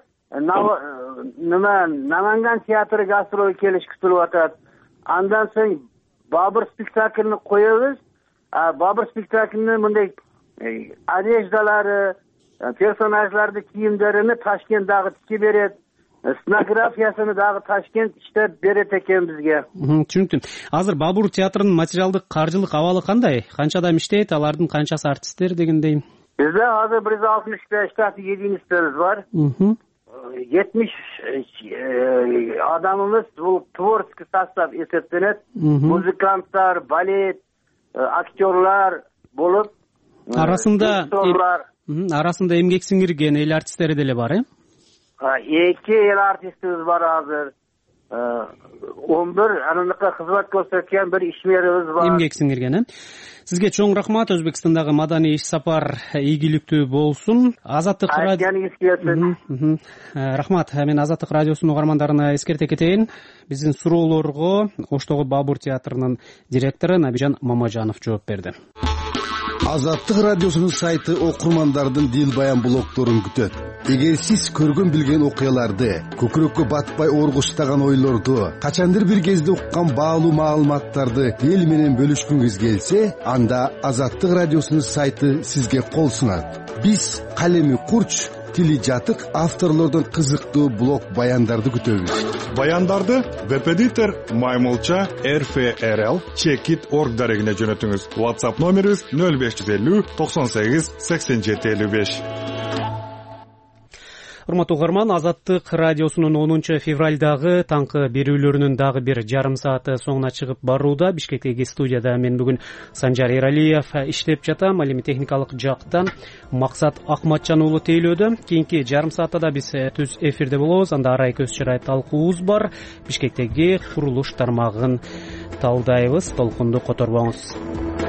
Наманган театры гастроль келиш күтүлүп атат. Андан соң Баабур спектакльни коебуз. Баабур спектакльнин мындай одеждалары, персонаждарды кийимдерини Ташкент дагы тикип берет. Сценографиясыны дагы Ташкент иштеп берет экен бизге. Түшүнүктү. Азыр Баабур театрынын материалдык каржылык абалы кандай? Канча адам иштейт, алардын канчасы артисттер дегендей? Бизде азыр 160 штат едиництерибиз бар. 70 адамımız bu tворческий состав эсептенет. Музыканттар, балет, актерлар болуп, арасында эмгек сиңирген эл артисттери деле бар, Эки эл артистибиз бар азыр. 11 анындыкка кызмат көрсөткөн бир ишмерибиз бар. Эмгек сиңирген, Сизге чоң рахмат. Өзбекстандагы маданий иш сапар ийгиликтүү болсун. Азаттык рахмат. Мен Азаттык радиосунун угармандарына эскерте кетейин. Биздин суроолорго Оштогу Баабур театрынын директору Набижан Мамажанов жооп берди. Азаттык радиосунун сайты окурмандардын дил баян блогдорун күтөт. Эгер сиз көргөн билген окуяларды, көкүрөккө батпай оргуштаган ойлорду, качандыр бир кезде уккан баалуу маалыматтарды эл менен бөлүшкүңүз келсе, анда Азаттык радиосунун сайты сизге кол сунат. Биз калеми курч, тили жатык авторлордон кызыктуу блог баяндарды күтөбүз. Баяндарды Веб-эдитор Маймылча RFRL Checkit.org дарегине жөнөтүңүз. WhatsApp номерибиз 0550 98 87 55. Урматтуу угарман, Азаттык радиосунун 10 февралдагы таңкы берүүлөрүнүн дагы бир жарым сааты соңуна чыгып барууда. Бишкектеги студияда мен бүгүн Санжар Эралиев иштеп жатам. Ал эми техникалык жактан Максат Акматжан уулу тейлөөдө. Кийинки жарым саатта да биз түз эфирде болобуз. Анда арай көз чырай талкуубуз бар. Бишкектеги курулуш тармагын талдайбыз. Толкунду которбоңуз.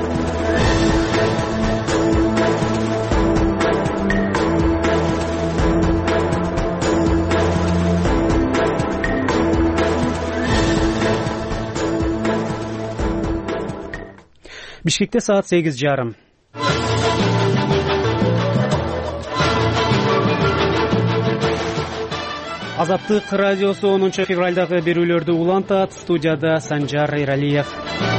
Бишкекте саат 8:30. Азаттык радиосу 10 февралдагы берүүлөрдү улантат. Студияда Санжар Эралиев.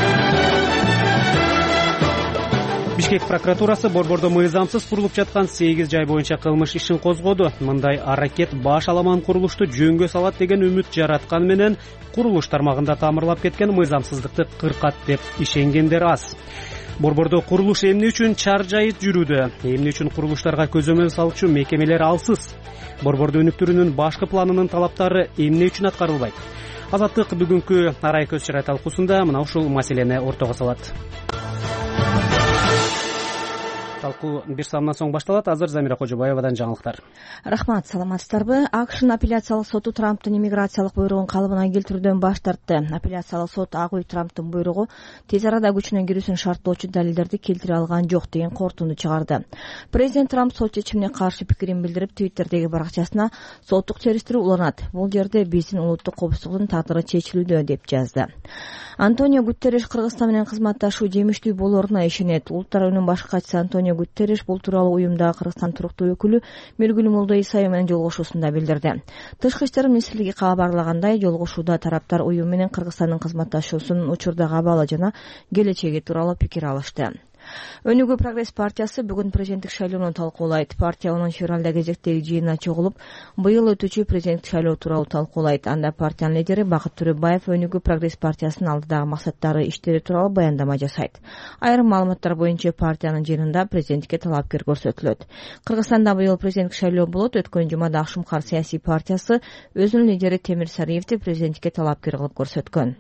Бишкек прокуратурасы Борбордо мыйзамсыз курулуп жаткан 8 жай боюнча кылмыш ишин козгоду. Мындай аракет баш аламан курулушту жөнгө салат деген үмүт жараткан менен курулуш тармагында тамырлап кеткен мыйзамсыздыкты кыркат деп ишенгендер аз. Борбордо курулуш эмне үчүн чаржайып жүрүүдө? Эмне үчүн курулуштарга көзөмөл салчу мекемелер алсыз? Борбордо өнүктүрүүнүн башкы планынын талаптары эмне үчүн аткарылбайт? Азаттык бүгүнкү арай көз чырай талкуусунда мына ушул маселени ортого салат. Талкуу бир саамдан соң башталат. Азыр Замира Кожобаевадан жаңылыктар. Рахмат, саламатсыздарбы? АКШнын апелляциялык соту Трамптын иммиграциялык буйругун калыбына келтирүүдөн баш тартты. Апелляциялык сот Ак үй Трамптын буйругу тез арада күчүнө кирүүсүн шарттоочу далилдерди келтире алган жок деген корутунду чыгарды. Президент Трамп сот чечимине каршы пикирин билдирип, Твиттердеги баракчасына соттук териштирүү уланат. Бул жерде биздин улуттук коопсуздуктун тагдыры чечилүүдө деп жазды. Антонио Гутерриш Кыргызстан менен кызматташуу жемиштүү болоруна ишенет. Улуттар уюмунун башкы катчысы Антонио Гутерриш бул тууралуу уюмдагы Кыргызстан туруктуу өкүлү Миргүл Молдоисаева менен жолугушуусунда билдирди. Тышкы иштер министрлиги кабарлагандай, жолугушууда тараптар уюм менен Кыргызстандын кызматташуусунун учурдагы абалы жана келечеги тууралуу пикир алышты. Өнүгүү прогресс партиясы бүгүн президенттик шайлоону талкуулайт. Партия онун февралда кезектеги жыйынына чогулуп, быйыл өтүүчү президенттик шайлоо тууралуу талкуулайт. Анда партиянын лидери Бакыт Төрөбаев Өнүгүү прогресс партиясынын алдыдагы максаттары, иштери тууралуу баяндама жасайт. Айрым маалыматтар боюнча партиянын жыйынында президенттикке талапкер көрсөтүлөт. Кыргызстанда быйыл президенттик шайлоо болот. Өткөн жумада Акшумкар саясий партиясы өзүнүн лидери Темир Сариевди президенттикке талапкер кылып көрсөткөн.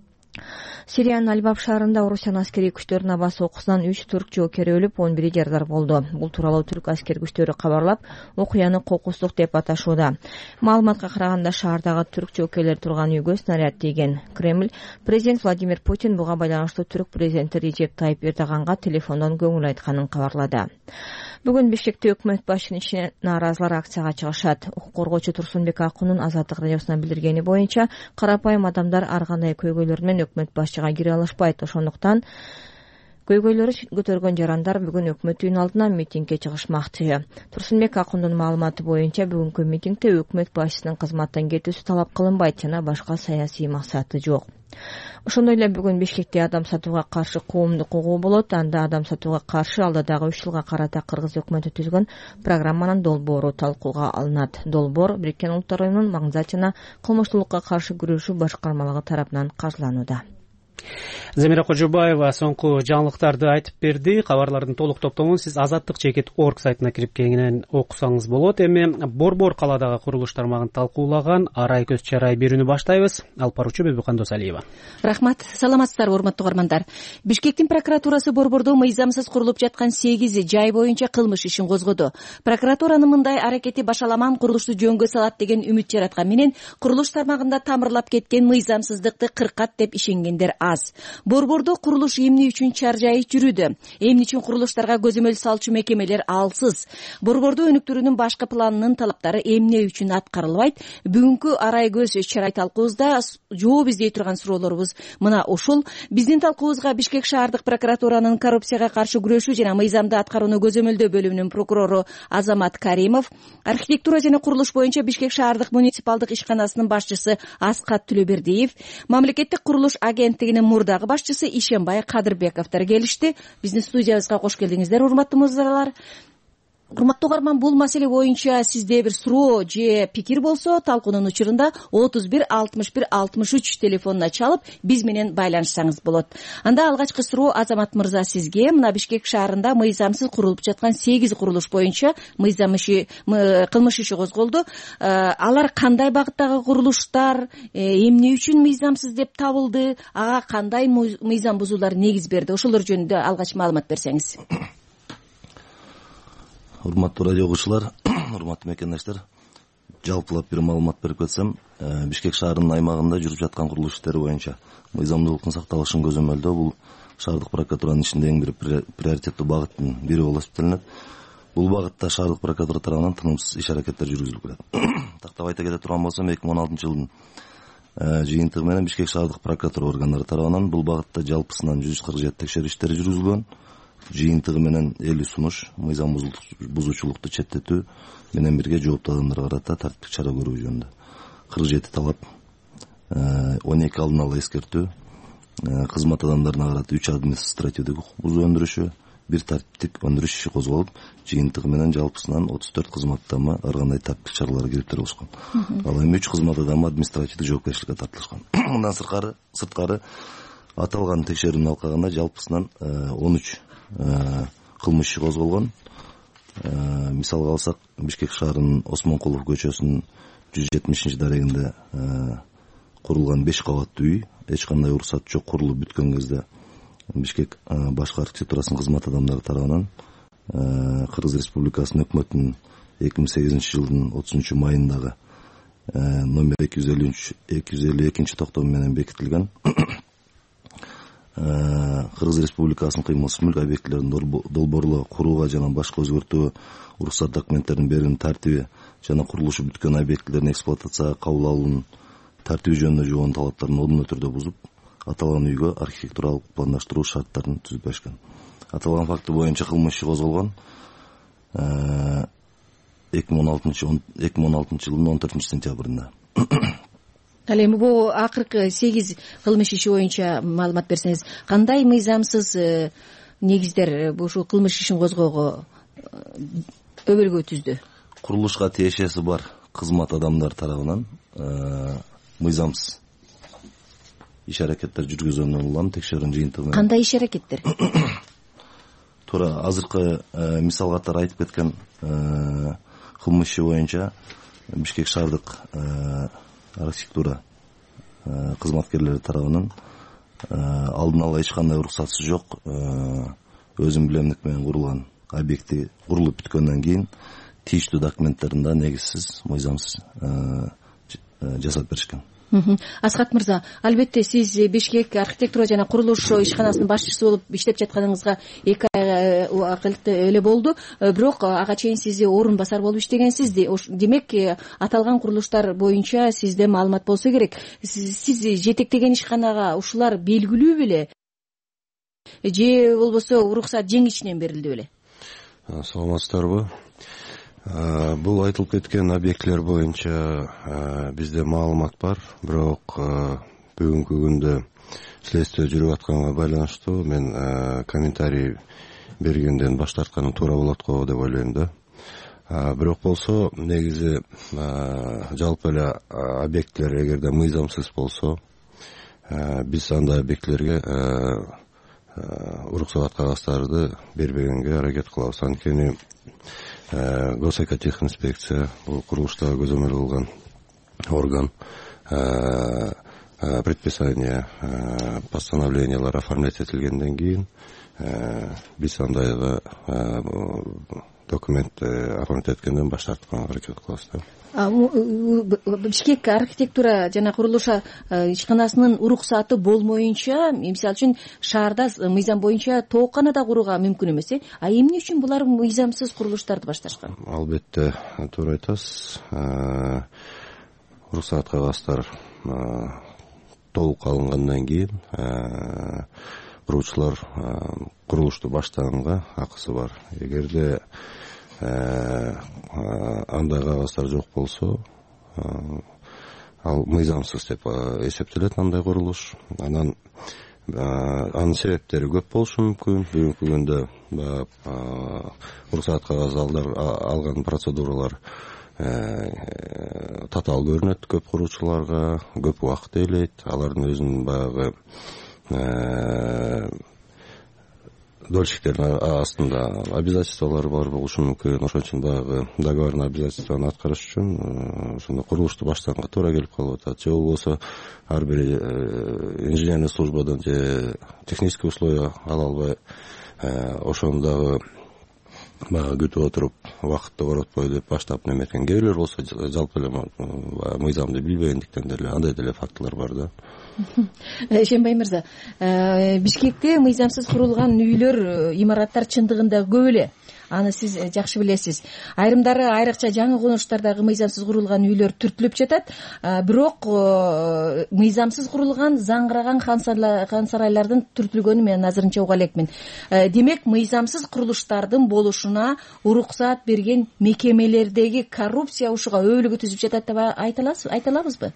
Сириянын Аль-Баб шаарында Орусиянын аскерий күчтөрүнүн аба сокусунан 3 түрк жоокери өлүп, 11 жарадар болду. Бул тууралуу түрк аскер күчтөрү кабарлап, окуяны кокустук деп аташууда. Маалыматка караганда шаардагы түрк жоокерлери турган үйгө снаряд тийген. Кремль президент Владимир Путин буга байланыштуу түрк президенти Режеп Тайип Эрдоганга телефондон көңүл айтканын кабарлады. Бүгүн Бишкекте өкмөт башчынын ишине нааразылар акцияга чыгышат. Укук коргоочу Турсунбек Акунун Азаттык радиосуна билдиргени боюнча, карапайым адамдар ар кандай көйгөйлөр менен өкмөт башчыга кире алышпайт. Ошондуктан көйгөйлөрү көтөргөн жарандар бүгүн өкмөт үйүнүн алдына митингге чыгышмакчы. Турсунбек Акундун маалыматы боюнча бүгүнкү митингде өкмөт башчысынын кызматтан кетүүсү талап кылынбайт жана башка саясий максаты жок. Ошондой эле бүгүн Бишкекте адам сатууга каршы коомдук угуу болот. Анда адам сатууга каршы алдыдагы 3 жылга карата Кыргыз өкмөтү түзгөн программанын долбоору талкууга алынат. Долбоор Бириккен Улуттар уюмунун маңзат жана кылмыштуулукка каршы күрөшүү башкармалыгы тарабынан каржыланууда. Замира Кожобаева соңку жаңылыктарды айтып берди. Кабарлардын толук топтомун сиз azattik.org сайтына кирип кеңинен окусаңыз болот. Эми Борбор калаадагы курулуш тармагын талкуулаган арай көз чарай берүүнү баштайбыз. Алып баруучу Бибикан Досалиева. Рахмат, саламатсыздар урматтуу угармандар. Бишкектин прокуратурасы Борбордо мыйзамсыз курулуп жаткан 8 жай боюнча кылмыш ишин козгоду. Прокуратуранын мындай аракети башаламан курулушту жөнгө салат деген үмүт жараткан менен курулуш тармагында тамырлап кеткен мыйзамсыздыкты кыркат деп ишенгендер аз. Борбордо курулуш эмне үчүн чаржайып жүрүүдө? Эмне үчүн курулуштарга көзөмөл салчу мекемелер алсыз? Борбордо өнүктүрүүнүн башкы планынын талаптары эмне үчүн аткарылбайт? Бүгүнкү арай көз чырай талкуубузда жооп издей турган суроолорубуз мына ушул. Биздин талкуубузга Бишкек шаардык прокуратуранын коррупцияга каршы күрөшүү жана мыйзамды аткарууну көзөмөлдөө бөлүмүнүн прокурору Азамат Каримов, архитектура жана курулуш боюнча Бишкек шаардык муниципалдык ишканасынын башчысы Аскат Түлөбердиев, мамлекеттик курулуш агенттигинин мурдагы башчысы Ишенбай Кадырбековдор келишти. Биздин студиябызга кош келдиңиздер, урматтуу мырзалар. урматтуу угарман, бул маселе боюнча сизде бир суроо же пикир болсо талкуунун учурунда 31-61-63 телефонуна чалып биз менен байланышсаңыз болот. Анда алгачкы суроо Азамат мырза сизге. Мына Бишкек шаарында мыйзамсыз курулуп жаткан 8 курулуш боюнча кылмыш иши козголду. Алар кандай багыттагы курулуштар, эмне үчүн мыйзамсыз деп табылды, ага кандай мыйзам бузуулар негиз берди? Ошолор жөнүндө алгач маалымат берсеңиз. Урматтуу радио угуучулар, урматтуу мекендештер, жалпылап бир маалымат берип кетсем, Бишкек шаарынын аймагында жүрүп жаткан курулуш иштери боюнча мыйзамдуулуктун сакталышын көзөмөлдөө бул шаардык прокуратуранын ичинде эң бир приоритеттүү багыттын бири болуп эсептелинет. Бул багытта шаардык прокуратура тарабынан тынымсыз иш-аракеттер жүргүзүлүп келет. Тактап айта кете турган болсом, 2016 жылдын жыйынтыгы менен Бишкек шаардык прокуратура органдары тарабынан бул багытта жалпысынан 147 текшерүү иштери жүргүзүлгөн. Жыйынтыгы менен 50 сунуш мыйзам бузуучулукту четтетүү менен бирге жооптуу адамдарга карата тартиптик чара көрүү жөнүндө 47 талап, 12 алдын ала эскертүү, кызмат адамдарына карата 3 административдик укук бузуу өндүрүшү, 1 тартиптик өндүрүш иши козголуп, жыйынтыгы менен жалпысынан 34 кызмат адамы ар кандай тартиптик чараларга кириптер болушкан. Ал эми 3 кызмат адамы административдик жоопкерчиликке тартылышкан. Мындан сырткары аталган текшерүүнү алкаганда жалпысынан 13 кылмыш иши козголгон. Мисалга алсак, Бишкек шаарынын Осмонкулов көчөсүнүн 170 дарегинде курулган 5 кабаттуу үй эч кандай уруксат жок курулуп бүткөн кезде Бишкек башкы архитектурасынын кызмат адамдары тарабынан Кыргыз Республикасынын өкмөтүнүн 2008 жылдын 30 майындагы номер 252 токтому менен бекитилген Кыргыз Республикасынын кыймылсыз мүлк объектилерин долбоорлоо, курууга жана башка өзгөртүү уруксат документтеринин берүүнүн тартиби жана курулушу бүткөн объектилердин эксплуатацияга кабыл алуунун тартиби жөнүндө жогон талаптарын одундуу түрдө бузуп, аталган үйгө архитектуралык пландаштыруу шарттарын түзүп беришкен. Аталган факты боюнча кылмыш иши козголгон 2016 жылдын 14 сентябрында. Ал эми бул акыркы 8 кылмыш иши боюнча маалымат берсеңиз, кандай мыйзамсыз негиздер ушул кылмыш ишин козгоого өбөлгө түздү? Курулушка тиешеси бар кызмат адамдар тарабынан мыйзамсыз иш-аракеттер жүргүзгөнүнөн улам текшерүүнүн жыйынтыгы. Кандай иш-аракеттер? Туура азыркы мисал катары айтып кеткен кылмыш иши боюнча Бишкек шаардык архитектура кызматкерлери тарабынан алдын ала эч кандай уруксатсы жок өзүн билемдик менен курулган объекти курулуп бүткөндөн кийин тийиштүү документтерин да негизсиз, мыйзамсыз жасап беришкен. Асхат мырза, албетте сиз Бишкек архитектура жана курулуш ишканасынын башчысы болуп иштеп жатканыңызга 2 ай убакыт эле болду, бирок ага чейин сиз орун басар болуп иштегенсиз. Демек, аталган курулуштар боюнча сизде маалымат болсо керек. Сиз жетектеген ишканага ушулар белгилүү беле? Же болбосо уруксат жеңишинен берилди беле? Саламатсыздарбы? Бул айтылып кеткен объектилер боюнча бизде маалымат бар, бирок бүгүнкү күндө следствие жүрүп атканга байланыштуу мен комментарий бергенден баш тартканым туура болот го деп ойлойм да. Бирок болсо негизи жалпы эле объектилер эгерде мыйзамсыз болсо биз андай объектилерге уруксат кагаздарды бербегенге аракет кылабыз. Анткени Госэкотехинспекция, курулуштагы көзөмөл кылган орган, предписание, постановлениялар оформлять этилгенден кийин биз андайга документ оформлять эткенден баш тартканга аракет кылабыз да. Бишкек архитектура жана курулуш ишканасынын уруксаты болмоюнча, мисалы үчүн шаарда мыйзам боюнча тоокканада курууга мүмкүн эмес. Эмне үчүн булар мыйзамсыз курулуштарды башташкан? Албетте, туура айтасыз. Уруксат кагаздар толук алынгандан кийин куруучулар курулушту баштаганга акысы бар. Эгерде андай кагаздар жок болсо, ал мыйзамсыз деп эсептелет андай курулуш. Анан Анын себептери көп болушу мүмкүн. Бүгүнкү күндө уруксаат кагаз алган процедуралар татаал көрүнөт көп куруучуларга, көп убакыт ээлейт. Алардын өзүнүн баягы дольщиктердин астында обязательстволор бар болушу мүмкүн. Ошон үчүн баягы договорный обязательствону аткарыш үчүн ошондой курулушту баштаганга туура келип калып атат. Же болбосо ар бир инженерный службадан же технический условия ала албай ошону дагы баягы күтүп отуруп убакытты коротпой деп баштап неметкен. Кээ бирлер болсо жалпы эле мыйзамды билбегендиктен деле андай деле фактылар бар да. Шенбай мырза, Бишкекте мыйзамсыз курулган үйлөр, имараттар чындыгында көп эле. Аны сиз жакшы билесиз. Айрымдары айрыкча жаңы конуштардагы мыйзамсыз курулган үйлөр түртүлүп жатат. Бирок мыйзамсыз курулган заңгыраган хан сарайлардын түртүлгөнү мен азырынча уга элекмин. Демек, мыйзамсыз курулуштардын болушуна уруксаат берген мекемелердеги коррупция ушуга өбөлгө түзүп жатат деп айта алабызбы?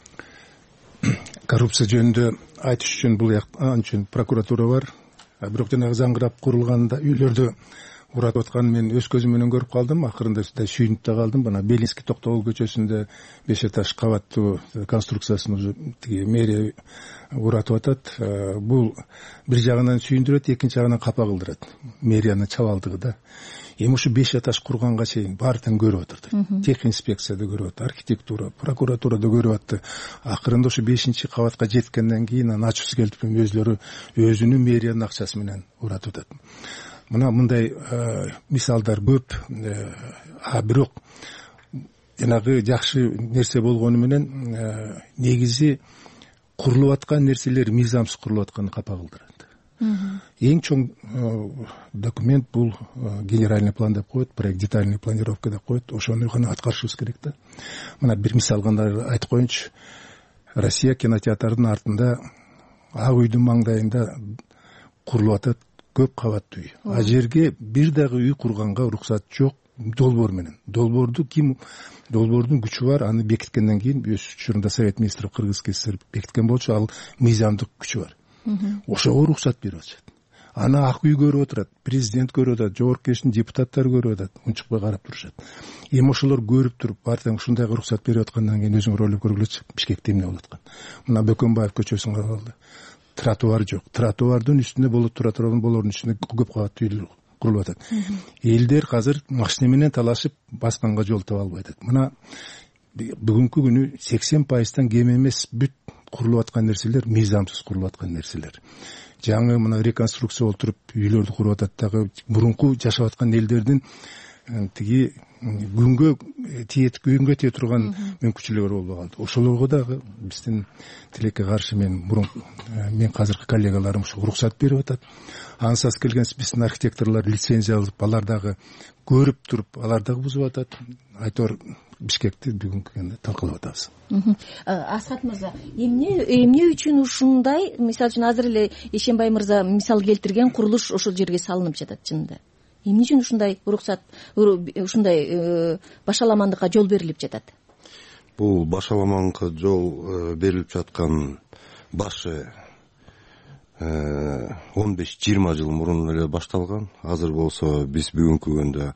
Коррупция жөнүндө айтыш үчүн бул үчүн прокуратура бар. Бирок жанагы заңгырап курулганда үйлөрдү уратып аткан мен өз көзүм менен көрүп калдым. Акырында сүйүнүп да калдым. Бана Белинский Токтогул көчөсүндө 5 этаж кабаттуу конструкциясын мэрия уратып атат. Бул бир жагынан сүйүндүрөт, экинчи жагынан капа кылдырат. Мэриянын чабалдыгы да. Эми ушу 5 этаж курганга чейин баардыгын көрүп атат. Техинспекцияда көрүп атат, архитектура, прокуратурада көрүп атты. Акырында ушу 5-кабатка жеткенден кийин анан ачуусу келип өзлөрү өзүнүн мэриянын акчасы менен уратып атат. Мына мындай мисалдар көп. Бирок жанагы жакшы нерсе болгону менен негизи курулуп аткан нерселер мыйзамсыз курулуп атканын капа кылдырат. Эң чоң документ бул генеральный план деп коет, проект детальный планировка деп коет. Ошону гана аткарышыбыз керек да. Мына бир мисал гана айтып коеюнчу. Россия кинотеатрдын артында Ак үйдүн маңдайында курулуп атат көп кабаттуу үй. А жерге бир дагы үй курганга уруксат жок, долбоор менен. Долбоордун күчү бар, аны бекиткенден кийин өз учурунда Совет министри Кыргыз КСР бекиткен болчу, ал мыйзамдык күчү бар. Ошого уруксат берип атышат. Аны Ак үй көрүп отурат, президент көрүп атат, жогорку кеңештин депутаттары көрүп атат, унчукпай карап турушат. Эми ошолор көрүп туруп, баардыгы ушундай уруксат берип аткандан кийин өзүңөр ойлоп көргүлөчү, Бишкекте эмне болуп аткан. Мына Бөкөнбаев көчөсүн карагылды. Тротуар жок. Тротуардын үстүндө болот, тротуардын үстүндө көп кабаттуу үйлөр курулуп атат. Элдер азыр машина менен талашып басканга жол таба албай атат. Мына бүгүнкү күнү 80%тан кем эмес бүт курулуп аткан нерселер мыйзамсыз курулуп аткан нерселер. Жаңы мына реконструкция болтуруп үйлөрдү куруп атат дагы мурунку жашап аткан элдердин тиги күнгө тие турган мүмкүнчүлүгү болбой калды. Ошолорго дагы биздин тилекке каршы мен казыркы коллегаларым ушу уруксат берип атат. Ансыз келген биздин архитекторлор лицензия алып, алар дагы көрүп туруп, алар дагы бузуп атат. Айтор Бишкекти бүгүнкү күндө талкалап атабыз. Асхат мырза, эмне үчүн ушундай, мисалы үчүн азыр эле Эшенбай мырза мисал келтирген курулуш ошол жерге салынып жатат чынында? Эмне үчүн ушундай уруксат, ушундай башаламандыкка жол берилип жатат? Бул башаламандыкка жол берилип жаткан башы 15-20 жыл мурун эле башталган. Азыр болсо биз бүгүнкү күндө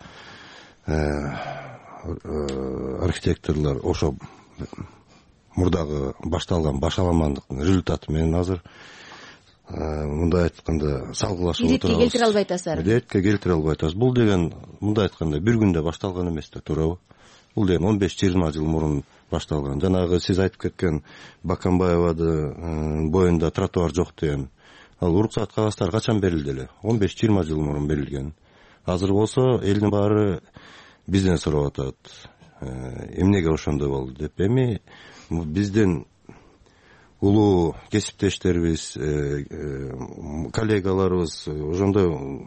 архитекторлор ошо мурдагы башталган башаламандыктын результаты менен азыр мындай айтканда салгылашып отурабыз. Иретке келтире албай атасыздар. Иретке келтире албай атабыз. Бул деген мындай айтканда бир күндө башталган эмес да, туурабы? Бул деген 15-20 жыл мурун башталган. Жанагы сиз айтып кеткен Баканбаевадын боюнда тротуар жок деген. Ал уруксаат кагаздары качан берилди эле? 15-20 жыл мурун берилген. Азыр болсо элдин баары бизден сурап атат. Эмнеге ошондой болду деп. Эми биздин улуу кесиптештерибиз, коллегаларыбыз ошондой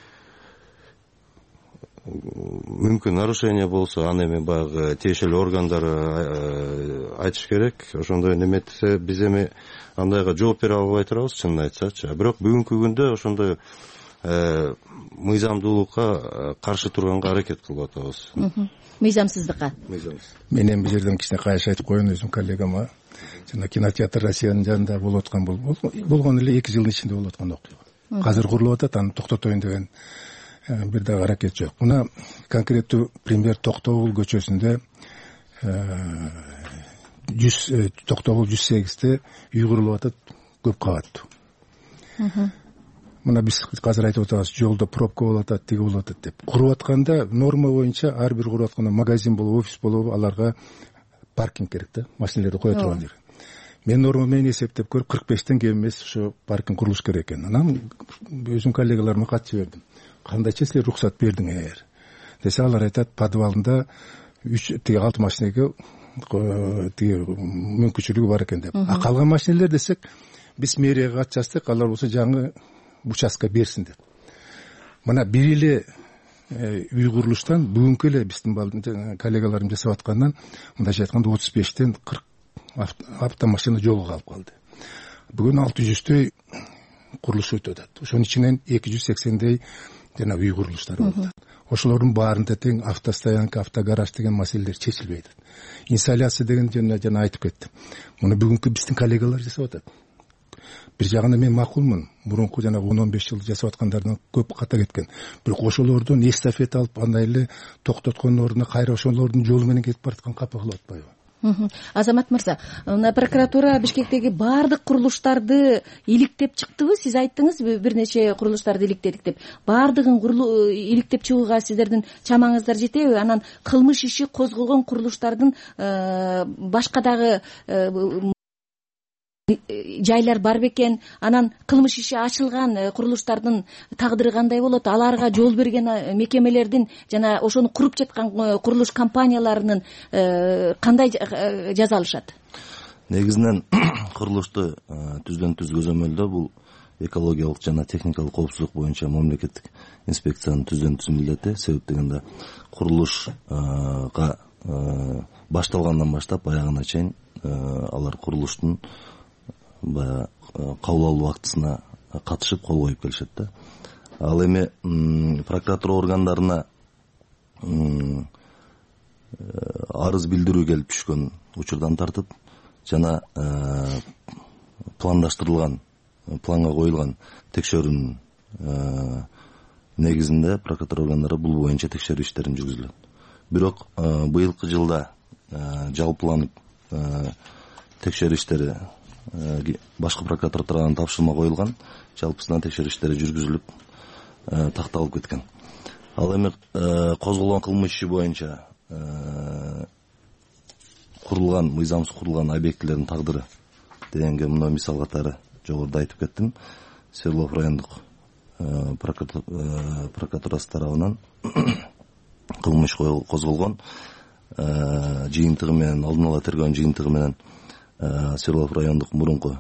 мүмкүн нарушение болсо, аны эми баягы тиешелүү органдары айтыш керек. Ошондой неметсе биз эми андайга жооп бере албай турабыз, чынын айтсачы. Бирок бүгүнкү күндө ошондой мыйзамдуулукка каршы турганга аракет кылып атабыз. Мыйзамсыздыкка. Мен эми бул жерден кичине кайшы айтып коеюн өзүм коллегама. Жана кинотеатр Россиянын жанында болуп аткан болгон эле 2 жылдын ичинде болуп аткан окуя. Азыр курулуп атат, аны токтотоюн деген бир дагы аракет жок. Мына конкреттүү пример Токтогул көчөсүндө Токтогул 108-те үй курулуп атат, көп кабаттуу. Мына биз азыр айтып атабыз, жолдо пробка болуп атат, тиги болуп атат деп. Куруп атканда норма боюнча ар бир куруп атканда магазин болобу, офис болобу, аларга паркинг керек да, машиналерди кое турган жер. Мен норма менен эсептеп көрүп 45тен кем эмес ошо паркинг курулуш керек экен. Анан өзүм коллегаларыма кат жибердим. Кандайча силер рухсат бердиңер десе, алар айтат, подвалында 6 машинеге мүмкүнчүлүгү бар экен деп. А калган машиналер десек, биз мэрияга кат жаздык, алар болсо жаңы участка берсин деп. Мына бир эле үй курулуштан бүгүнкү эле биздин коллегаларым жасап аткандан, мындайча айтканда 35тен 40 автомашина жолго калып калды. Бүгүн 600дөй курулуш өтүп атат. Ошонун ичинен 280дөй жана үй курулуштары болуп атат. Ошолордун баарында тең автостоянка, автогараж деген маселелер чечилбей атат. Инсталляция деген жана айтып кеттим. Муну бүгүнкү биздин коллегалар жасап атат. Бир жагынан мен макулмун. Мурунку жана 10-15 жыл жасап аткандардан көп ката кеткен. Бирок ошолордун эстафета алып, андай эле токтоткондун ордуна кайра ошолордун жолу менен кетип бараткан капа кылып атпайбы? Азамат мырза, мына прокуратура Бишкектеги баардык курулуштарды иликтеп чыктыбы? Сиз айттыңыз бир нече курулуштарды иликтедик деп. Баардыгын иликтеп чыгууга сиздердин чамаңыздар жетеби? Анан кылмыш иши козголгон курулуштардын башка дагы жайлар бар бекен? Анан кылмыш иши ачылган курулуштардын тагдыры кандай болот? Аларга жол берген мекемелердин жана ошону куруп жаткан курулуш компанияларынын кандай жаза алышат? Негизинен курулушту түздөн түз көзөмөлдөө бул экологиялык жана техникалык коопсуздук боюнча мамлекеттик инспекциянын түздөн түз милдети. Себеп дегенде курулушка башталгандан баштап аягына чейин алар курулуштун кабыл алуу актысына катышып кол коюп келишет да. Ал эми прокуратура органдарына арыз билдирүү келип түшкөн учурдан тартып жана планга коюлган текшерүүнүн негизинде прокуратура органдары бул боюнча текшерүү иштерин жүргүзүлөт. Бирок быйылкы жылда жалпыланып текшерүү иштери башкы прокуратура тарабынан тапшырма коюлган, жалпысынан текшерүү иштери жүргүзүлүп такталып кеткен. Ал эми козголгон кылмыш иши боюнча курулган, мыйзамсыз курулган объектилердин тагдыры дегенге мына мисал катары жогоруда айтып кеттим. Свердлов райондук прокуратурасы тарабынан кылмыш козголгон, жыйынтыгы менен, алдын ала тергөө жыйынтыгы менен Свердлов райондук мурунку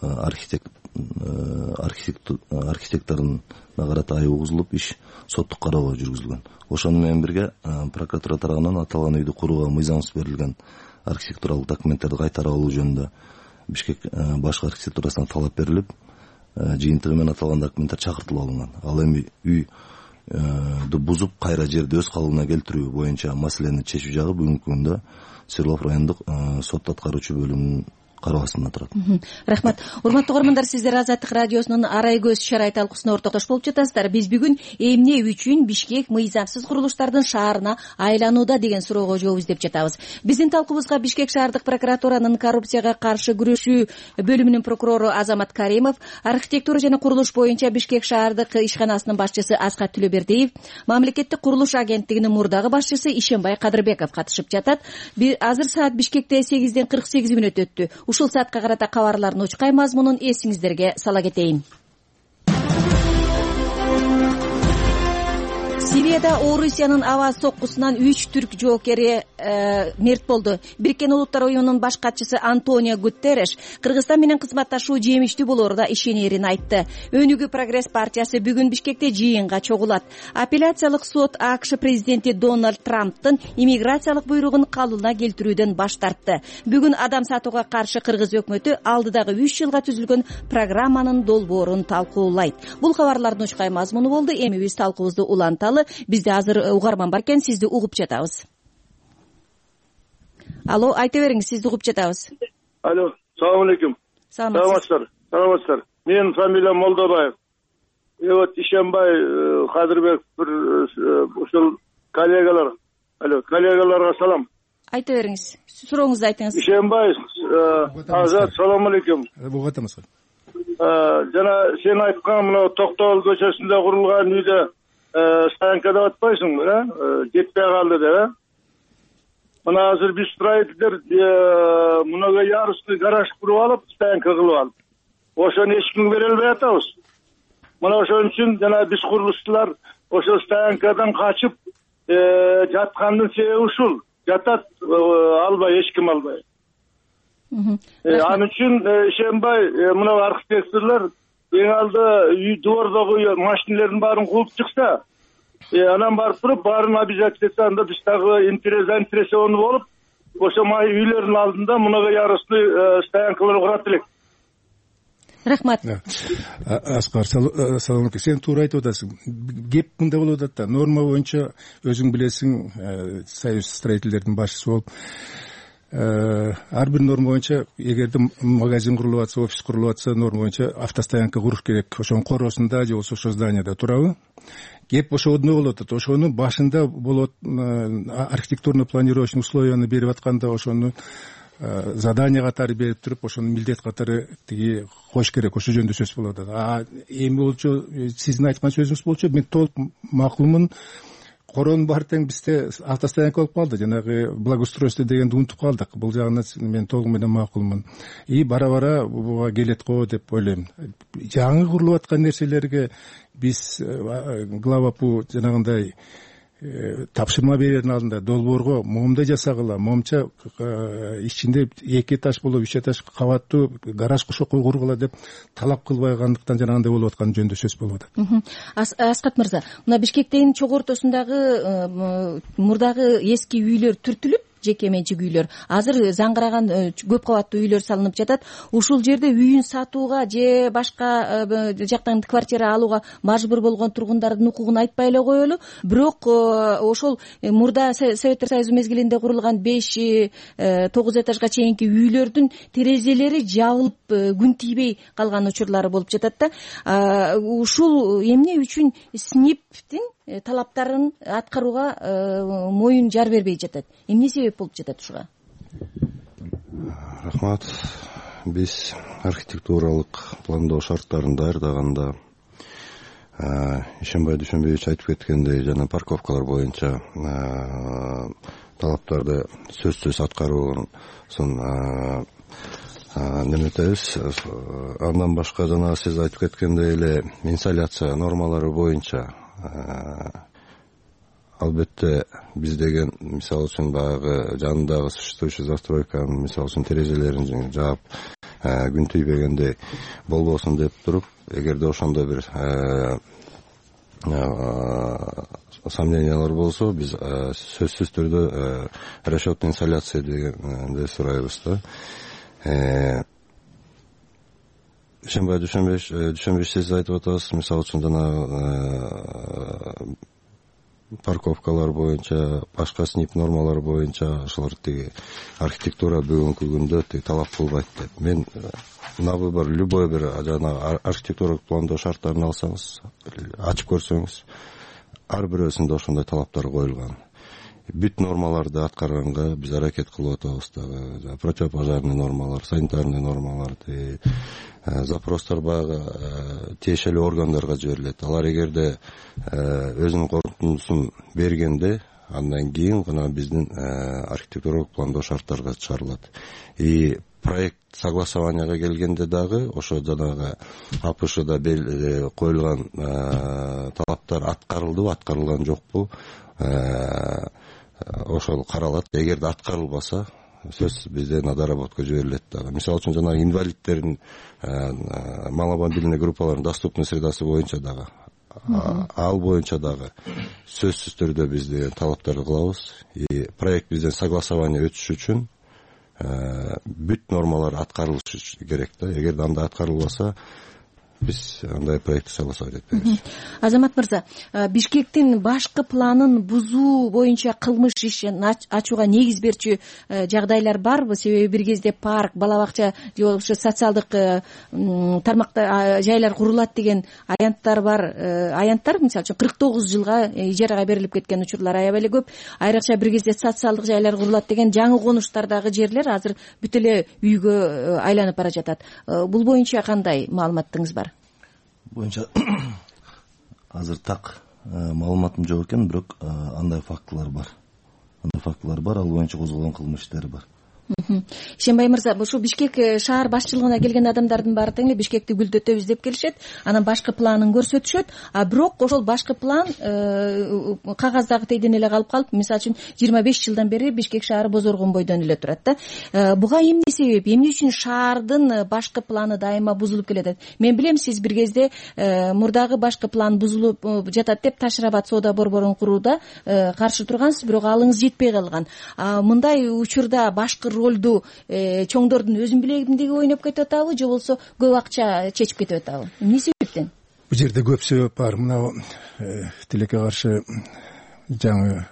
архитектордун карата айып угузулуп, иш соттук кароого жүргүзүлгөн. Ошону менен бирге прокуратура тарабынан аталган үйдү курууга мыйзамсыз берилген архитектуралык документтерди кайтарып алуу жөнүндө Бишкек башкы архитектурасына талап берилип, жыйынтыгы менен аталган документтер чакыртылып алынган. Ал эми үйдү бузуп кайра жерди өз калыбына келтирүү боюнча маселени чечүү жагы бүгүнкү күндө Свердлов райондук сот аткаруучу бөлүмүнүн кароосунда турат. Рахмат. Урматтуу көрөрмандар, сиздер Азаттык радиосунун арай көз чарай талкуусуна ортоктош болуп жатасыздар. Биз бүгүн эмне үчүн Бишкек мыйзамсыз курулуштардын шаарына айланууда деген суроого жооп издеп жатабыз. Биздин талкуубузга Бишкек шаардык прокуратуранын коррупцияга каршы күрөшүү бөлүмүнүн прокурору Азамат Каримов, архитектура жана курулуш боюнча Бишкек шаардык ишканасынын башчысы Аскат Түлөбердиев, мамлекеттик курулуш агенттигинин мурдагы башчысы Ишенбай Кадырбеков катышып жатат. Азыр саат Бишкекте 8:48 өттү. Ушул саатка карата кабарлардын учкай мазмунун эсиңиздерге сала кетейин. Сирияда Орусиянын аба соккусунан 3 түрк жоокери мерт болду. Бириккен Улуттар уюмунун баш катчысы Антонио Гутерреш Кыргызстан менен кызматташуу жемиштүү болоруна ишенерин айтты. Өнүгүү прогресс партиясы бүгүн Бишкекте жыйынга чогулат. Апелляциялык сот АКШ президенти Дональд Трамптын иммиграциялык буйругун кабылына келтирүүдөн баш тартты. Бүгүн адам сатууга каршы Кыргыз өкмөтү алдыдагы 3 жылга түзүлгөн программанын долбоорун талкуулайт. Бул кабарлардын учкай мазмуну болду. Эми биз талкуубузду уланталы. Бизде азыр угарман бар экен, сизди угуп жатабыз. Алло, айта бериңиз, сизди угуп жатабыз. Алло, салам алейкум. Саламатсыздар. Менин фамилиям Молдобаев. Вот Ишембай, Кадырбек, ушул коллегаларга салам. Айта бериңиз, сурооңузду айтыңыз. Ишембай, Азат, салам алейкум. Угуп атабыз. Жана сен айткан мына Токтогул көчөсүндө курулган үйдө стоянка деп атпайсыңбы, жетпей калды деп, мына азыр биз строительдер мынага ярусный гараж куруп алып, стоянка кылып алып, ошону эч кимге бере албай атабыз. Мына ошон үчүн жана биз курулуштуулар ошо стоянкадан качып жаткандын себеби ушул. Жатат албай, эч ким албай. Анын үчүн ишенбай, мына архитекторлор эң алды үй двордогу машинелердин баарын кууп чыкса, анан барып туруп баарын обязательствода биз дагы заинтересованы болуп, ошо үйлөрдүн алдында мынага ярусный стоянкалар курат элек. Рахмат. Аскар, салам алейкум. Сен туура айтып атасың. Кеп мында болуп атат да. Норма боюнча өзүң билесиң, союз строительдердин башчысы болуп, ар бир норма боюнча эгерде магазин курулуп атса, офис курулуп атса, норма боюнча автостоянка куруш керек. Ошонун короосунда же болбосо ошо зданияда, туурабы? Кеп ошондой болуп атат. Ошонун башында болот архитектурно-планировочный условияны берип атканда, ошону задание катары берип туруп, ошону милдет катары тиги коюш керек. Ошо жөнүндө сөз болуп атат. Эми болчу, сиздин айткан сөзүңүз болчу, мен толук макулмун. Коронун баары тең бизде автостоянка болуп калды. Жанагы благоустройство дегенди унутуп калдык. Бул жагынан мен толук менен макулмун. Бара-бара буга келет го деп ойлойм. Жаңы курулуп аткан нерселерге биз главапу жанагындай тапшырма берердин алдында долбоорго момундай жасагыла, момча ичинде 2 этаж болуп 3 этаж кабаттуу гараж кургула деп талап кылбайгандыктан жанагындай болуп аткан жөнүндө сөз болуп атат. Аскат мырза, мына Бишкектин чогуу ортосундагы мурдагы эски үйлөр түртүлүп, жеке менчик үйлөр азыр заңгыраган көп кабаттуу үйлөр салынып жатат. Ушул жерде үйүн сатууга же башка жактан квартира алууга мажбур болгон тургундардын укугун айтпай эле коелу. Бирок ошол мурда Советтер Союзу мезгилинде курулган 5-9 этажга чейинки үйлөрдүн терезелери жабылып күн тийбей калган учурлары болуп жатат да. Ушул эмне үчүн СНИПтин талаптарын аткарууга моюн жар бербей жатат? Эмне себеп болуп жатат ушуга? Рахмат. Биз архитектуралык пландоо шарттарын даярдаганда Ишенбай Дүйшөнбеевич айтып кеткендей, жана парковкалар боюнча талаптарды сөзсүз аткаруун неметебиз. Андан башка жана сиз айтып кеткендей эле инсоляция нормалары боюнча албетте биз деген мисалы үчүн баягы жанындагы существующий застройканын мисалы үчүн терезелерин жаап күн тийбегендей болбосун деп туруп, эгерде ошондой бир сомнениялар болсо, биз сөзсүз түрдө расчетный инсоляция дегенди сурайбыз да. Ишенбай Дүйшөнбеевич, сиз айтып атасыз, мисалы үчүн жана парковкалар боюнча, башка СНИП нормалары боюнча ошолор тиги архитектура бүгүнкү күндө тиги талап кылбайт деп. Мен на выбор любой бир жана архитектуралык пландоо шарттарын алсаңыз, ачып көрсөңүз, ар бирөөсүндө ошондой талаптар коюлган. Бүт нормаларды аткарганга биз аракет кылып атабыз дагы. Противопожарный нормалар, санитарный нормалар, запростор баягы тиешелүү органдарга жиберилет. Алар эгерде өзүнүн корутундусун бергенде, андан кийин гана биздин архитектуралык пландоо шарттарга чыгарылат. проект согласованияга келгенде дагы ошо жанагы АПШда коюлган талаптар аткарылдыбы аткарылган жокпу ошол каралат. Эгерде аткарылбаса сөзсүз бизден доработка жиберилет дагы. Мисалы үчүн жанагы инвалидтердин маломобильный группалардын доступный средасы боюнча дагы ал боюнча дагы сөзсүз түрдө биз деген талаптарды кылабыз. Проект бизден согласование өтүш үчүн бүт нормалар аткарылышы керек да. Эгерде андай аткарылбаса биз андай проектти согласовать этпейбиз. Азамат мырза, Бишкектин башкы планын бузуу боюнча кылмыш ишин ачууга негиз берчү жагдайлар барбы? Себеби бир кезде парк, бала бакча же болбосо социалдык тармакта жайлар курулат деген аянттар бар. Аянттар мисалы үчүн 49 жылга ижарага берилип кеткен учурлар аябай эле көп. Айрыкча бир кезде социалдык жайлар курулат деген жаңы конуштардагы жерлер азыр бүт эле үйгө айланып бара жатат. Бул боюнча кандай маалыматыңыз бар? Боюнча азыр так маалыматым жок экен, бирок андай фактылар бар. Ал боюнча козголгон кылмыш иштери бар. Ишенбай мырза, ушул Бишкек шаар башчылыгына келген адамдардын баары тең эле Бишкекти гүлдөтөбүз деп келишет, анан башкы планын көрсөтүшөт, а бирок ошол башкы план кагаздагы тейден эле калып калып, мисалы үчүн 25 жылдан бери Бишкек шаары бозоргон бойдон эле турат да. Буга эмне себеп? Эмне үчүн шаардын башкы планы дайыма бузулуп келет? Мен билем, сиз бир кезде мурдагы башкы план бузулуп жатат деп Ташрабат соода борборун курууда каршы тургансыз, бирок алыңыз жетпей калган. Мындай учурда башкы ролду чоңдордун өзүн билегиндеги ойноп кетип атабы, же болбосо көп акча чечип кетип атабы? Эмне себептен? Бул жерде көп себеп бар. Мына тилекке каршы жаңы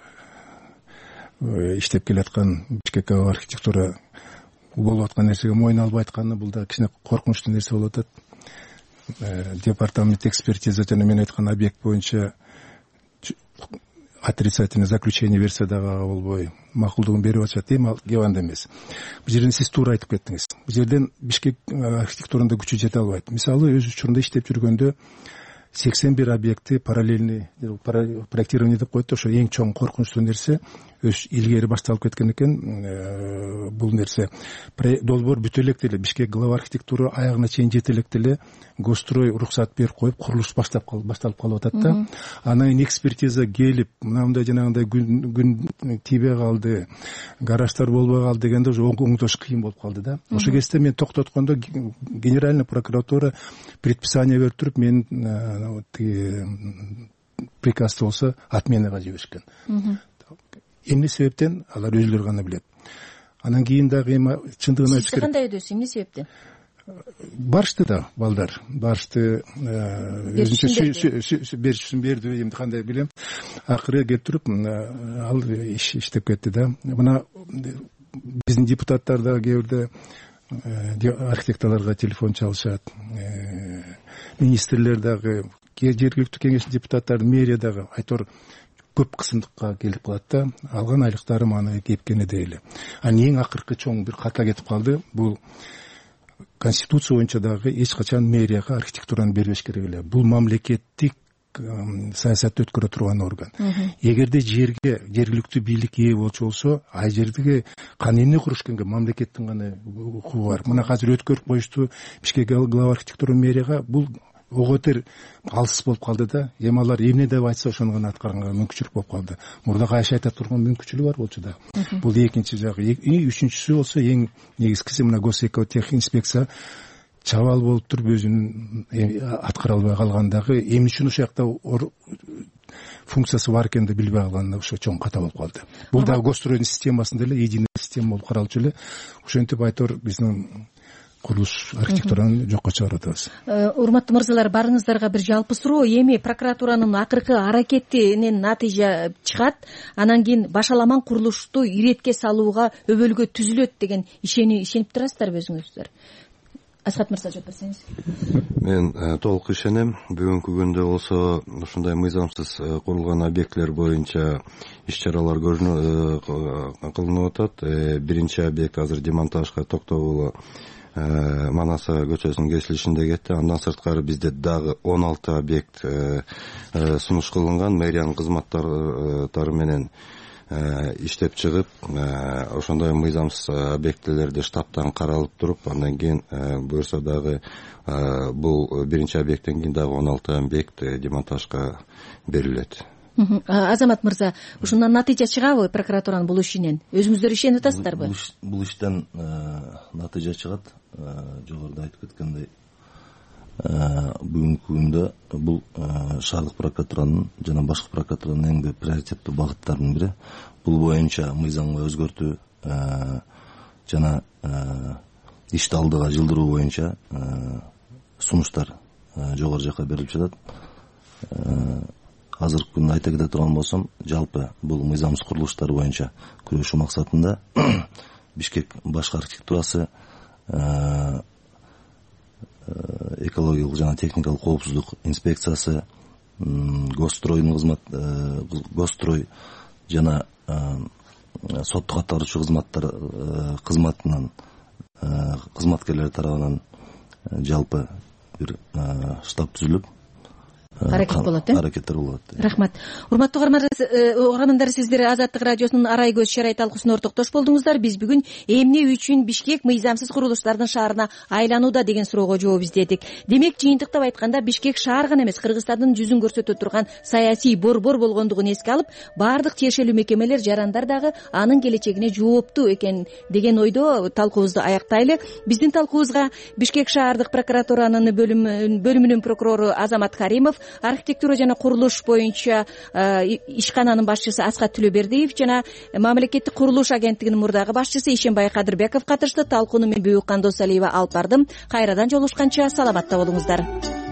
иштеп келаткан Бишкек архитектура болуп аткан нерсеге мойын албай атканы, бул да кичине коркунучтуу нерсе болуп атат. Департамент экспертиза жана мен айткан объект боюнча отрицательное заключение берсе дагы болбой макулдугун берип атышат. Эми ал кеп анда эмес. Бул жерден сиз туура айтып кеттиңиз. Бул жерден Бишкек архитектурында күчү жете албайт. Мисалы, өз учурунда иштеп жүргөндө 81 объекти параллельный проектирование деп койду. Ошо эң чоң коркунучтуу нерсе. Өз илгери башталып кеткен экен бул нерсе. Долбоор бүтө электе эле Бишкек глава архитектура аягына чейин жете электе эле госстрой уруксат берип коюп, курулуш башталып калып атат да. Анан кийин экспертиза келип, мындай жанагындай күн тийбей калды, гараждар болбой калды дегенде уже оңдош кыйын болуп калды да. Ошо кезде мен токтоткондо генеральный прокуратура предписание берип туруп, мен приказды болсо отменага жиберишкен. Эмне себептен алар өзүлөрү гана билет. Анан кийин дагы чындыгын айтыш керек. Кандай өдөсү? Эмне себептен? Барышты да балдар, барышты өзүнчө беришин берди, эмне кандай билем. Акыры келип туруп ал иштеп кетти да. Мына биздин депутаттар дагы кээ бирде архитекторлорго телефон чалышат. Министрлер дагы, жергиликтүү кеңештин депутаттары, мэрия дагы айтор көп кысымдыкка келип калат да. Алган айлыктары мана кепкени дейли. Анан эң акыркы чоң бир катка кетип калды. Бул конституция боюнча дагы эч качан мэрияга архитектураны бербеш керек эле. Бул мамлекеттик саясатты өткөрө турган орган. Эгерде жерге жергиликтүү бийлик ээ болчу болсо, ай жердеги кануний курушкенге мамлекеттин гана укугу бар. Мына азыр өткөрүп коюшту Бишкек глава архитектура мэрияга, бул оготер алсыз болуп калды да. Эми алар эмне деп айтса ошону гана аткарганга мүмкүнчүлүк болуп калды. Мурда кайша айта турган мүмкүнчүлүгү бар болчу да. Бул экинчи жагы. Үчүнчүсү болсо эң негизгиси мына госэкотехинспекция чабал болуп туруп өзүнүн аткара албай калгандагы, эмне үчүн ошол жакта функциясы бар экенин билбей калганы ошо чоң ката болуп калды. Бул да госстроydун системасында эле единый система болуп каралчу эле. Ошентип айтор биздин курулуш архитектураны жокко чыгарып атабыз. Урматтуу мырзалар, барыңыздарга бир жалпы суроо. Эми прокуратуранын акыркы аракетинен натыйжа чыгат, анан кийин башаламан курулушту иретке салууга өбөлгө түзүлөт деген ишенип турасыздарбы өзүңүздөр? Асхат мырза жооп берсеңиз. Мен толук ишенем. Бүгүнкү күндө болсо ушундай мыйзамсыз курулган объектлер боюнча иш-чаралар кылынып атат. Биринчи объект азыр демонтажга токтогулу Манаса көчөсүнүн кесилишинде кетти. Андан сырткары бизде дагы 16 объект сунуш кылынган мэриянын кызматтары менен иштеп чыгып, ошондой мыйзамсыз объектилерди штабтан каралып туруп, андан кийин буюрса дагы бул биринчи объекттен кийин дагы 16 объект демонтажга берилет. Азамат мырза, ушундан натыйжа чыгабы прокуратуранын бул ишинен? Өзүңүздөр ишенип атасыздарбы? Бул иштен натыйжа чыгат. Жогоруда айтып кеткендей, бүгүнкү күндө бул шаардык прокуратуранын жана башкы прокуратуранын эң бир приоритеттүү багыттарынын бири. Бул боюнча мыйзамга өзгөртүү жана ишти алдыга жылдыруу боюнча сунуштар жогору жакка берилип жатат. Азыркы күндө айта кете турган болсом, жалпы бул мыйзамсыз курулуштар боюнча күрөшүү максатында Бишкек башкы архитектурасы, экологиялык жана техникалык коопсуздук инспекциясы, Госстрой жана соттук аткаруучу кызматынын кызматкерлери тарабынан жалпы бир штаб түзүлүп аракет болот. Аракеттер болот. Рахмат. Урматтуу угармандар, сиздер Азаттык радиосунун арай көз шарай талкуусуна ортоктош болдуңуздар. Биз бүгүн эмне үчүн Бишкек мыйзамсыз курулуштардын шаарына айланууда деген суроого жооп издедик. Демек, жыйынтыктап айтканда, Бишкек шаар гана эмес, Кыргызстандын жүзүн көрсөтө турган саясий борбор болгондугун эске алып, баардык тиешелүү мекемелер, жарандар дагы анын келечегине жооптуу экен деген ойдо талкуубузду аяктайлы. Биздин талкуубузга Бишкек шаардык прокуратуранын бөлүмүнүн прокурору Азамат Каримов, архитектура жана курулуш боюнча ишкананын башчысы Аскат Түлөбердиев жана мамлекеттик курулуш агенттигинин мурдагы башчысы Ишенбай Кадырбеков катышты. Талкууну мен Бүйүккан Досалиева алып бардым. Кайрадан жолугушканча саламатта болуңуздар.